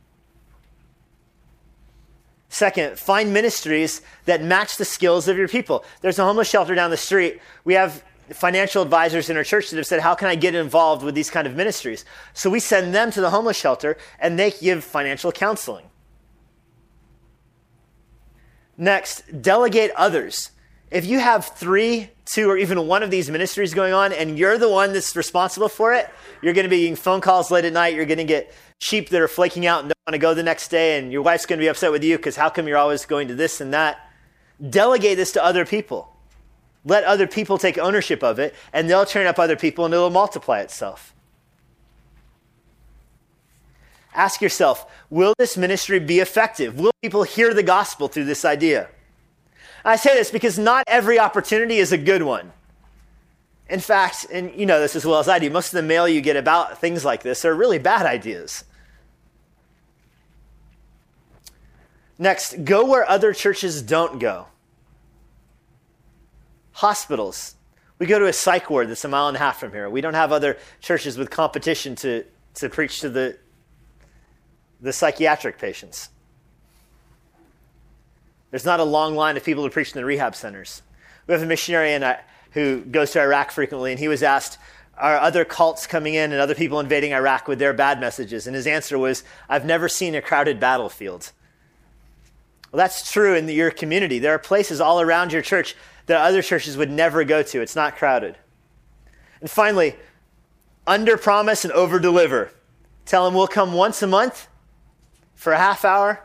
Second, find ministries that match the skills of your people. There's a homeless shelter down the street. We have financial advisors in our church that have said, how can I get involved with these kind of ministries? So we send them to the homeless shelter and they give financial counseling. Next, delegate others. If you have three, two, or even one of these ministries going on and you're the one that's responsible for it, you're going to be getting phone calls late at night. You're going to get sheep that are flaking out and don't want to go the next day, and your wife's going to be upset with you because how come you're always going to this and that? Delegate this to other people. Let other people take ownership of it, and they'll train up other people, and it'll multiply itself. Ask yourself, will this ministry be effective? Will people hear the gospel through this idea? I say this because not every opportunity is a good one. In fact, and you know this as well as I do, most of the mail you get about things like this are really bad ideas. Next, go where other churches don't go. Hospitals. We go to a psych ward that's a mile and a half from here. We don't have other churches with competition to, to preach to the, the psychiatric patients. There's not a long line of people to preach in the rehab centers. We have a missionary in, uh, who goes to Iraq frequently, and he was asked, are other cults coming in and other people invading Iraq with their bad messages? And his answer was, I've never seen a crowded battlefield. Well, that's true in the, your community. There are places all around your church that other churches would never go to. It's not crowded. And finally, under-promise and over-deliver. Tell them we'll come once a month for a half hour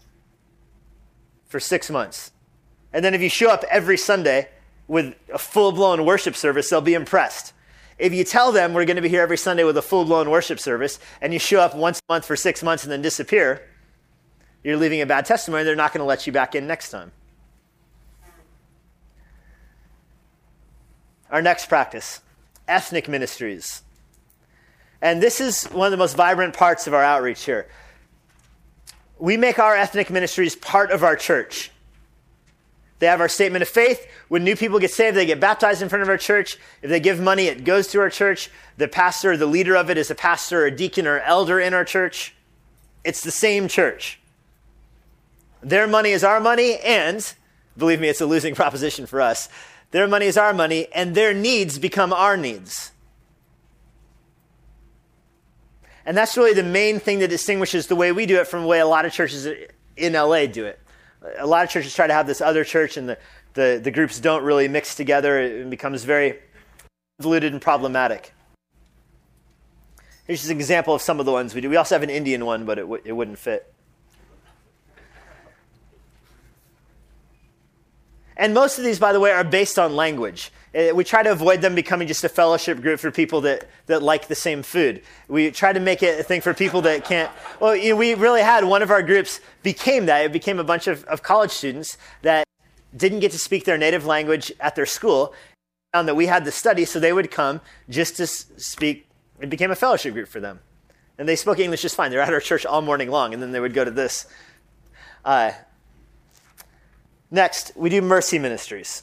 for six months. And then if you show up every Sunday with a full-blown worship service, they'll be impressed. If you tell them we're going to be here every Sunday with a full-blown worship service, and you show up once a month for six months and then disappear, you're leaving a bad testimony. They're not going to let you back in next time. Our next practice, ethnic ministries. And this is one of the most vibrant parts of our outreach here. We make our ethnic ministries part of our church. They have our statement of faith. When new people get saved, they get baptized in front of our church. If they give money, it goes to our church. The pastor, the leader of it is a pastor, a deacon, or elder in our church. It's the same church. Their money is our money, and, believe me, it's a losing proposition for us. Their money is our money, and their needs become our needs. And that's really the main thing that distinguishes the way we do it from the way a lot of churches in L A do it. A lot of churches try to have this other church, and the, the, the groups don't really mix together. It becomes very convoluted and problematic. Here's just an example of some of the ones we do. We also have an Indian one, but it, w- it wouldn't fit. And most of these, by the way, are based on language. We try to avoid them becoming just a fellowship group for people that, that like the same food. We try to make it a thing for people that can't. Well, you know, we really had one of our groups became that. It became a bunch of, of college students that didn't get to speak their native language at their school. Found that we had the study, so they would come just to speak. It became a fellowship group for them. And they spoke English just fine. They were at our church all morning long, and then they would go to this. Uh, next, we do mercy ministries.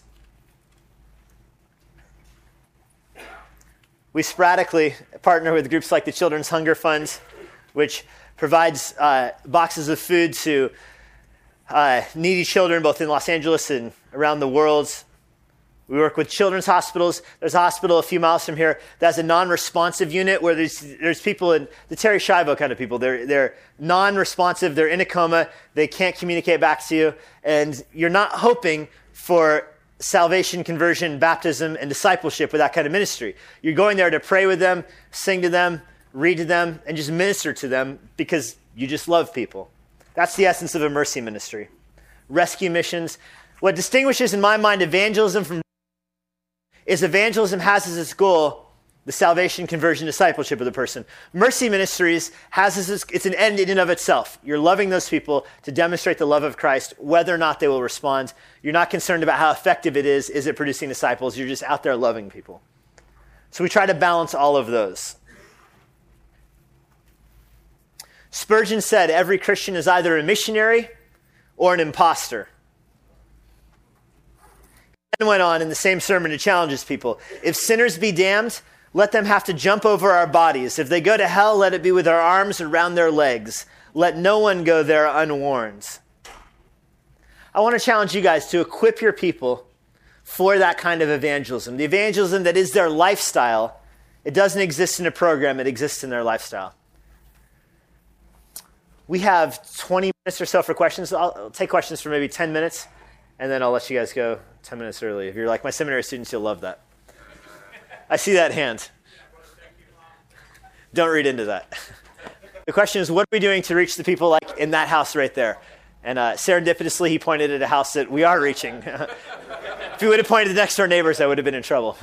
We sporadically partner with groups like the Children's Hunger Fund, which provides uh, boxes of food to uh, needy children both in Los Angeles and around the world. We work with children's hospitals. There's a hospital a few miles from here that has a non-responsive unit where there's there's people in the Terry Schiavo kind of people. They're they're non-responsive. They're in a coma. They can't communicate back to you, and you're not hoping for salvation, conversion, baptism, and discipleship with that kind of ministry. You're going there to pray with them, sing to them, read to them, and just minister to them because you just love people. That's the essence of a mercy ministry. Rescue missions. What distinguishes, in my mind, evangelism from is evangelism has as its goal the salvation, conversion, discipleship of the person. Mercy ministries has as its, it's an end in and of itself. You're loving those people to demonstrate the love of Christ, whether or not they will respond. You're not concerned about how effective it is. Is it producing disciples? You're just out there loving people. So we try to balance all of those. Spurgeon said every Christian is either a missionary or an imposter. And went on in the same sermon to challenge his people. If sinners be damned, let them have to jump over our bodies. If they go to hell, let it be with our arms around their legs. Let no one go there unwarned. I want to challenge you guys to equip your people for that kind of evangelism. The evangelism that is their lifestyle. It doesn't exist in a program. It exists in their lifestyle. We have twenty minutes or so for questions. I'll, I'll take questions for maybe ten minutes, and then I'll let you guys go ten minutes early. If you're like my seminary students, you'll love that. I see that hand. Don't read into that. The question is, what are we doing to reach the people like in that house right there? And uh, serendipitously, he pointed at a house that we are reaching. If he would have pointed to the next door neighbors, I would have been in trouble.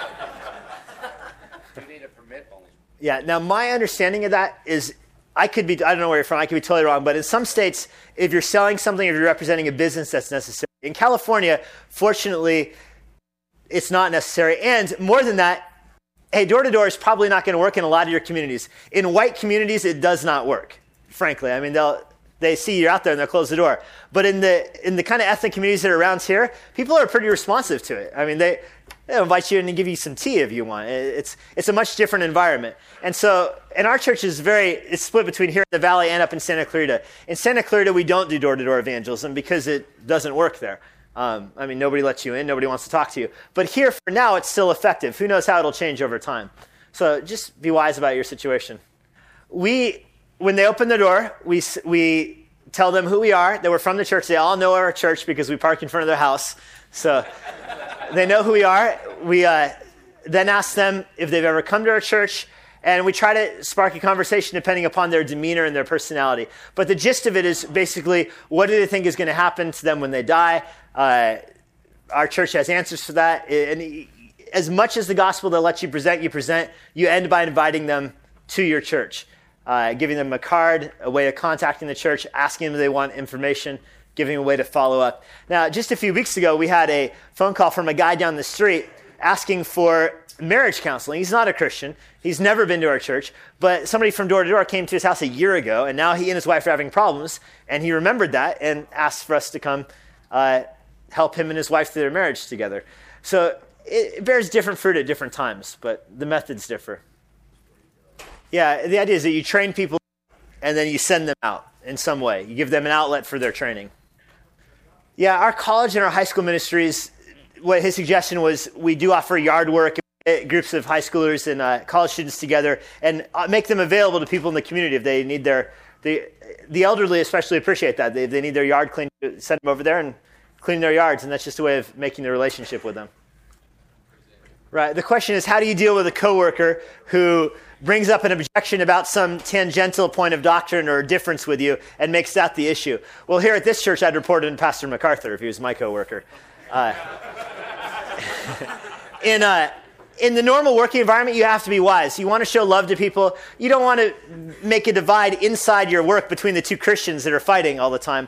You need a permit only. Yeah, now my understanding of that is, I could be, I don't know where you're from, I could be totally wrong, but in some states, if you're selling something, if you're representing a business, that's necessary. In California, fortunately, it's not necessary. And more than that, hey, door-to-door is probably not going to work in a lot of your communities. In white communities, it does not work, frankly. I mean, they'll they see you're out there and they'll close the door. But in the in the kind of ethnic communities that are around here, people are pretty responsive to it. I mean, they they'll invite you in and give you some tea if you want. It's it's a much different environment. And so, and our church is very, it's split between here in the valley and up in Santa Clarita. In Santa Clarita, we don't do door-to-door evangelism because it doesn't work there. Um, I mean, nobody lets you in. Nobody wants to talk to you. But here, for now, it's still effective. Who knows how it'll change over time. So just be wise about your situation. We, when they open the door, we we tell them who we are, that we're from the church. They all know our church because we park in front of their house. So they know who we are. We uh, then ask them if they've ever come to our church, and we try to spark a conversation depending upon their demeanor and their personality. But the gist of it is basically, what do they think is going to happen to them when they die? Uh, our church has answers for that. And as much as the gospel they'll let you present, you present, you end by inviting them to your church, uh, giving them a card, a way of contacting the church, asking them if they want information, giving them a way to follow up. Now, just a few weeks ago, we had a phone call from a guy down the street asking for marriage counseling. He's not a Christian. He's never been to our church, but somebody from door to door came to his house a year ago, and now he and his wife are having problems, and he remembered that and asked for us to come uh, help him and his wife through their marriage together. So it bears different fruit at different times, but the methods differ. Yeah, the idea is that you train people and then you send them out in some way. You give them an outlet for their training. Yeah, our college and our high school ministries, what his suggestion was, we do offer yard work, groups of high schoolers and uh, college students together, and make them available to people in the community if they need their, the, the elderly especially appreciate that. They, they need their yard cleaned, send them over there and clean their yards, and that's just a way of making the relationship with them. Right. The question is, how do you deal with a coworker who brings up an objection about some tangential point of doctrine or difference with you and makes that the issue? Well, here at this church, I'd report it to Pastor MacArthur if he was my coworker. Uh, in uh, in the normal working environment, you have to be wise. You want to show love to people. You don't want to make a divide inside your work between the two Christians that are fighting all the time.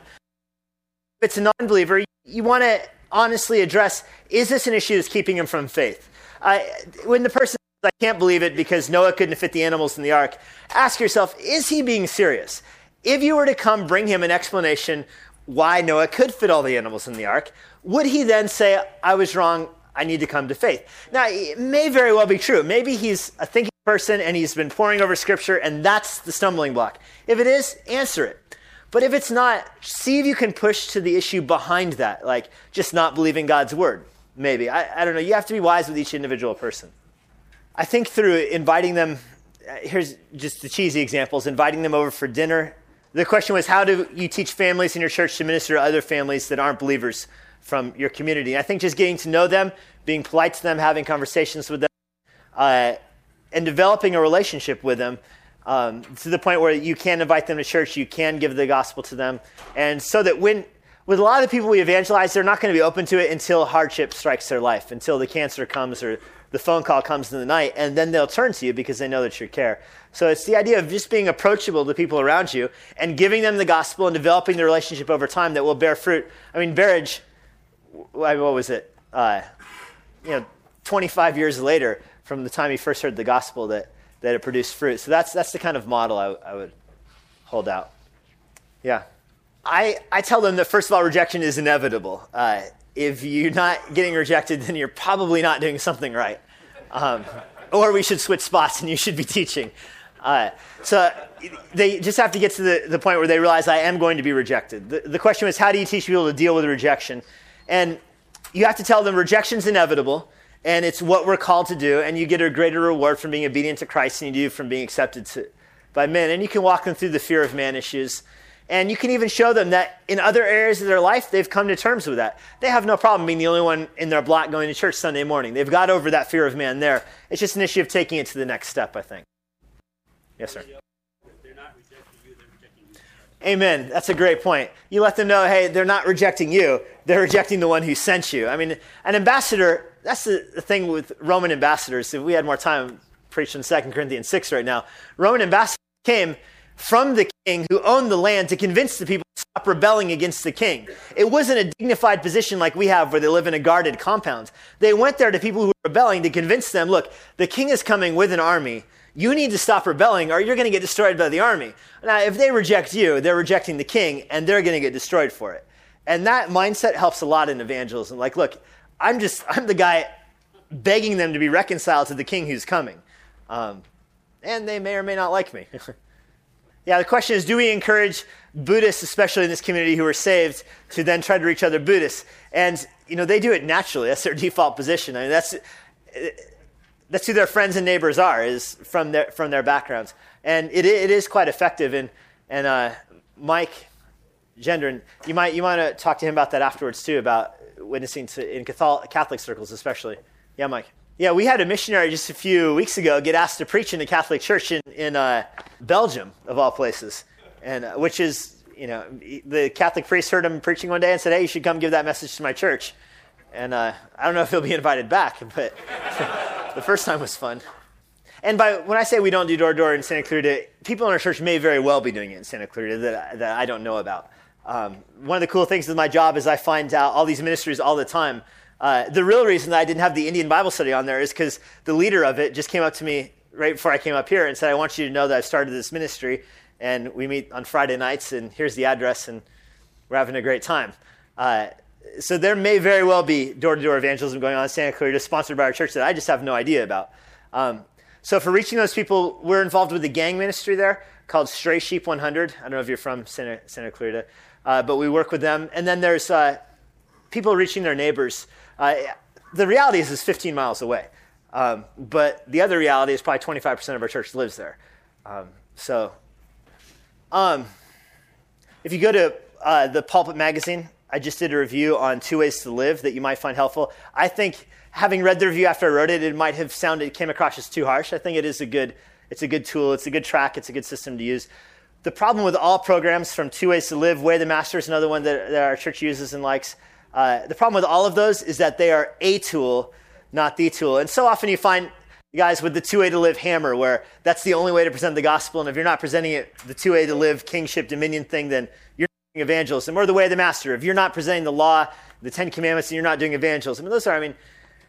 If it's a non-believer, you want to honestly address, is this an issue that's keeping him from faith? Uh, when the person says, I can't believe it because Noah couldn't fit the animals in the ark, ask yourself, is he being serious? If you were to come bring him an explanation why Noah could fit all the animals in the ark, would he then say, I was wrong, I need to come to faith? Now, it may very well be true. Maybe he's a thinking person and he's been poring over Scripture and that's the stumbling block. If it is, answer it. But if it's not, see if you can push to the issue behind that, like just not believing God's word. Maybe. I, I don't know. You have to be wise with each individual person. I think through inviting them, uh, here's just the cheesy examples, inviting them over for dinner. The question was, how do you teach families in your church to minister to other families that aren't believers from your community? I think just getting to know them, being polite to them, having conversations with them, uh, and developing a relationship with them um, to the point where you can invite them to church, you can give the gospel to them. And so that when With a lot of the people we evangelize, they're not going to be open to it until hardship strikes their life, until the cancer comes or the phone call comes in the night, and then they'll turn to you because they know that you care. So it's the idea of just being approachable to people around you and giving them the gospel and developing the relationship over time that will bear fruit. I mean, Berridge, what was it? Uh, you know, twenty-five years later from the time he first heard the gospel that, that it produced fruit. So that's that's the kind of model I, I would hold out. Yeah. I, I tell them that, first of all, rejection is inevitable. Uh, if you're not getting rejected, then you're probably not doing something right. Um, or we should switch spots and you should be teaching. Uh, so they just have to get to the, the point where they realize I am going to be rejected. The, the question is, how do you teach people to deal with rejection? And you have to tell them rejection's inevitable, and it's what we're called to do, and you get a greater reward from being obedient to Christ than you do from being accepted to, by men. And you can walk them through the fear of man issues. And you can even show them that in other areas of their life, they've come to terms with that. They have no problem being the only one in their block going to church Sunday morning. They've got over that fear of man there. It's just an issue of taking it to the next step, I think. Yes, sir. If they're not rejecting you, they're rejecting you. Amen. That's a great point. You let them know, hey, they're not rejecting you. They're rejecting the one who sent you. I mean, an ambassador, that's the, the thing with Roman ambassadors. If we had more time, I'm preaching Second Corinthians six right now. Roman ambassadors came from the king who owned the land to convince the people to stop rebelling against the king. It wasn't a dignified position like we have where they live in a guarded compound. They went there to people who were rebelling to convince them, look, the king is coming with an army. You need to stop rebelling or you're going to get destroyed by the army. Now, if they reject you, they're rejecting the king and they're going to get destroyed for it. And that mindset helps a lot in evangelism. Like, look, I'm just, I'm the guy begging them to be reconciled to the king who's coming. Um, and they may or may not like me. Yeah, the question is, do we encourage Buddhists, especially in this community who are saved, to then try to reach other Buddhists? And, you know, they do it naturally. That's their default position. I mean, that's... That's who their friends and neighbors are, is from their from their backgrounds, and it it is quite effective. And and uh, Mike Gendron, you might you want to talk to him about that afterwards too, about witnessing to in Catholic, Catholic circles especially. Yeah, Mike. Yeah, we had a missionary just a few weeks ago get asked to preach in a Catholic church in in uh, Belgium of all places, and uh, which is you know the Catholic priest heard him preaching one day and said, "Hey, you should come give that message to my church." And uh, I don't know if he'll be invited back, but. The first time was fun. And by when I say we don't do door-to-door in Santa Clarita, people in our church may very well be doing it in Santa Clarita that, that I don't know about. Um, one of the cool things with my job is I find out all these ministries all the time. Uh, the real reason that I didn't have the Indian Bible study on there is because the leader of it just came up to me right before I came up here and said, I want you to know that I've started this ministry, and we meet on Friday nights, and here's the address, and we're having a great time. Uh, So there may very well be door-to-door evangelism going on in Santa Clarita, sponsored by our church, that I just have no idea about. Um, so for reaching those people, we're involved with a gang ministry there called Stray Sheep one hundred. I don't know if you're from Santa, Santa Clarita, uh, but we work with them. And then there's uh, people reaching their neighbors. Uh, the reality is it's fifteen miles away. Um, but the other reality is probably twenty-five percent of our church lives there. Um, so um, if you go to uh, the Pulpit magazine, I just did a review on Two Ways to Live that you might find helpful. I think having read the review after I wrote it, it might have sounded, came across as too harsh. I think it is a good, it's a good tool. It's a good track. It's a good system to use. The problem with all programs from Two Ways to Live, Way of the Master is another one that, that our church uses and likes. Uh, the problem with all of those is that they are a tool, not the tool. And so often you find guys with the Two Way to Live hammer, where that's the only way to present the gospel. And if you're not presenting it, the Two Way to Live kingship dominion thing, then you're evangelism, or the Way of the Master. If you're not presenting the law, the Ten Commandments, and you're not doing evangelism. I mean, those are, I mean,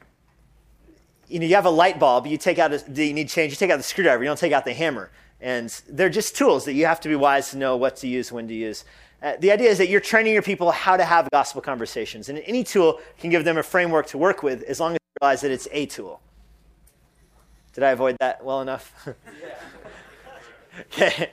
you know, you have a light bulb, you take out, a, you need change, you take out the screwdriver, you don't take out the hammer. And they're just tools that you have to be wise to know what to use, when to use. Uh, the idea is that you're training your people how to have gospel conversations. And any tool can give them a framework to work with as long as you realize that it's a tool. Did I avoid that well enough? Okay.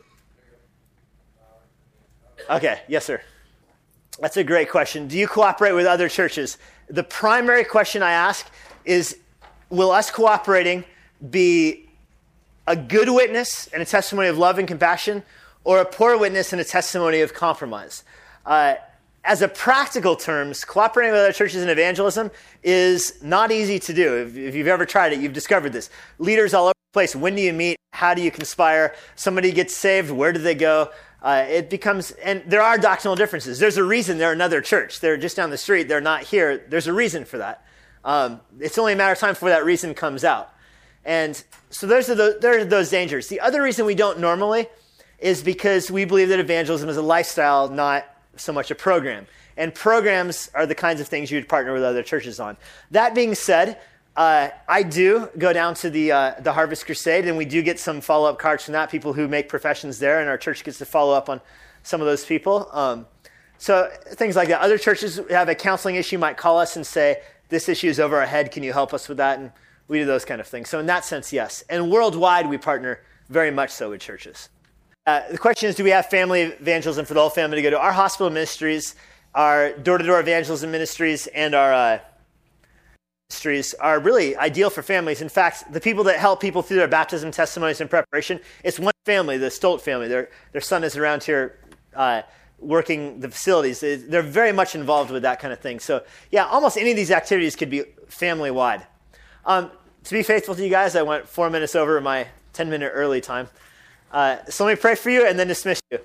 Okay, yes, sir. That's a great question. Do you cooperate with other churches? The primary question I ask is, will us cooperating be a good witness and a testimony of love and compassion, or a poor witness and a testimony of compromise? Uh, as a practical terms, cooperating with other churches in evangelism is not easy to do. If, if you've ever tried it, you've discovered this. Leaders all over the place, when do you meet? How do you conspire? Somebody gets saved, where do they go? Uh, it becomes, and there are doctrinal differences. There's a reason they're another church. They're just down the street. They're not here. There's a reason for that. Um, it's only a matter of time before that reason comes out. And so those are, the, there are those dangers. The other reason we don't normally is because we believe that evangelism is a lifestyle, not so much a program. And programs are the kinds of things you'd partner with other churches on. That being said, Uh, I do go down to the uh, the Harvest Crusade, and we do get some follow-up cards from that, people who make professions there, and our church gets to follow up on some of those people. Um, so things like that. Other churches have a counseling issue, might call us and say, this issue is over our head, can you help us with that? And we do those kind of things. So in that sense, yes. And worldwide, we partner very much so with churches. Uh, the question is, do we have family evangelism for the whole family to go to? Our hospital ministries, our door-to-door evangelism ministries, and our... Uh, ministries are really ideal for families. In fact, the people that help people through their baptism testimonies and preparation, it's one family, the Stolt family. Their their son is around here uh, working the facilities. They're very much involved with that kind of thing. So yeah, almost any of these activities could be family-wide. Um, to be faithful to you guys, I went four minutes over my ten-minute early time. Uh, so let me pray for you and then dismiss you.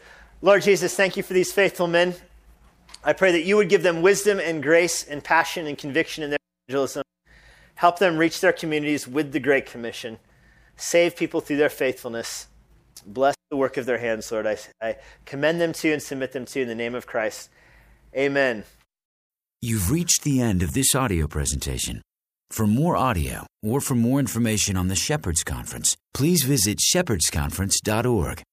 Lord Jesus, thank you for these faithful men. I pray that you would give them wisdom and grace and passion and conviction in their evangelism. Help them reach their communities with the Great Commission. Save people through their faithfulness. Bless the work of their hands, Lord. I, I commend them to you and submit them to you in the name of Christ. Amen. You've reached the end of this audio presentation. For more audio or for more information on the Shepherds Conference, please visit shepherds conference dot org.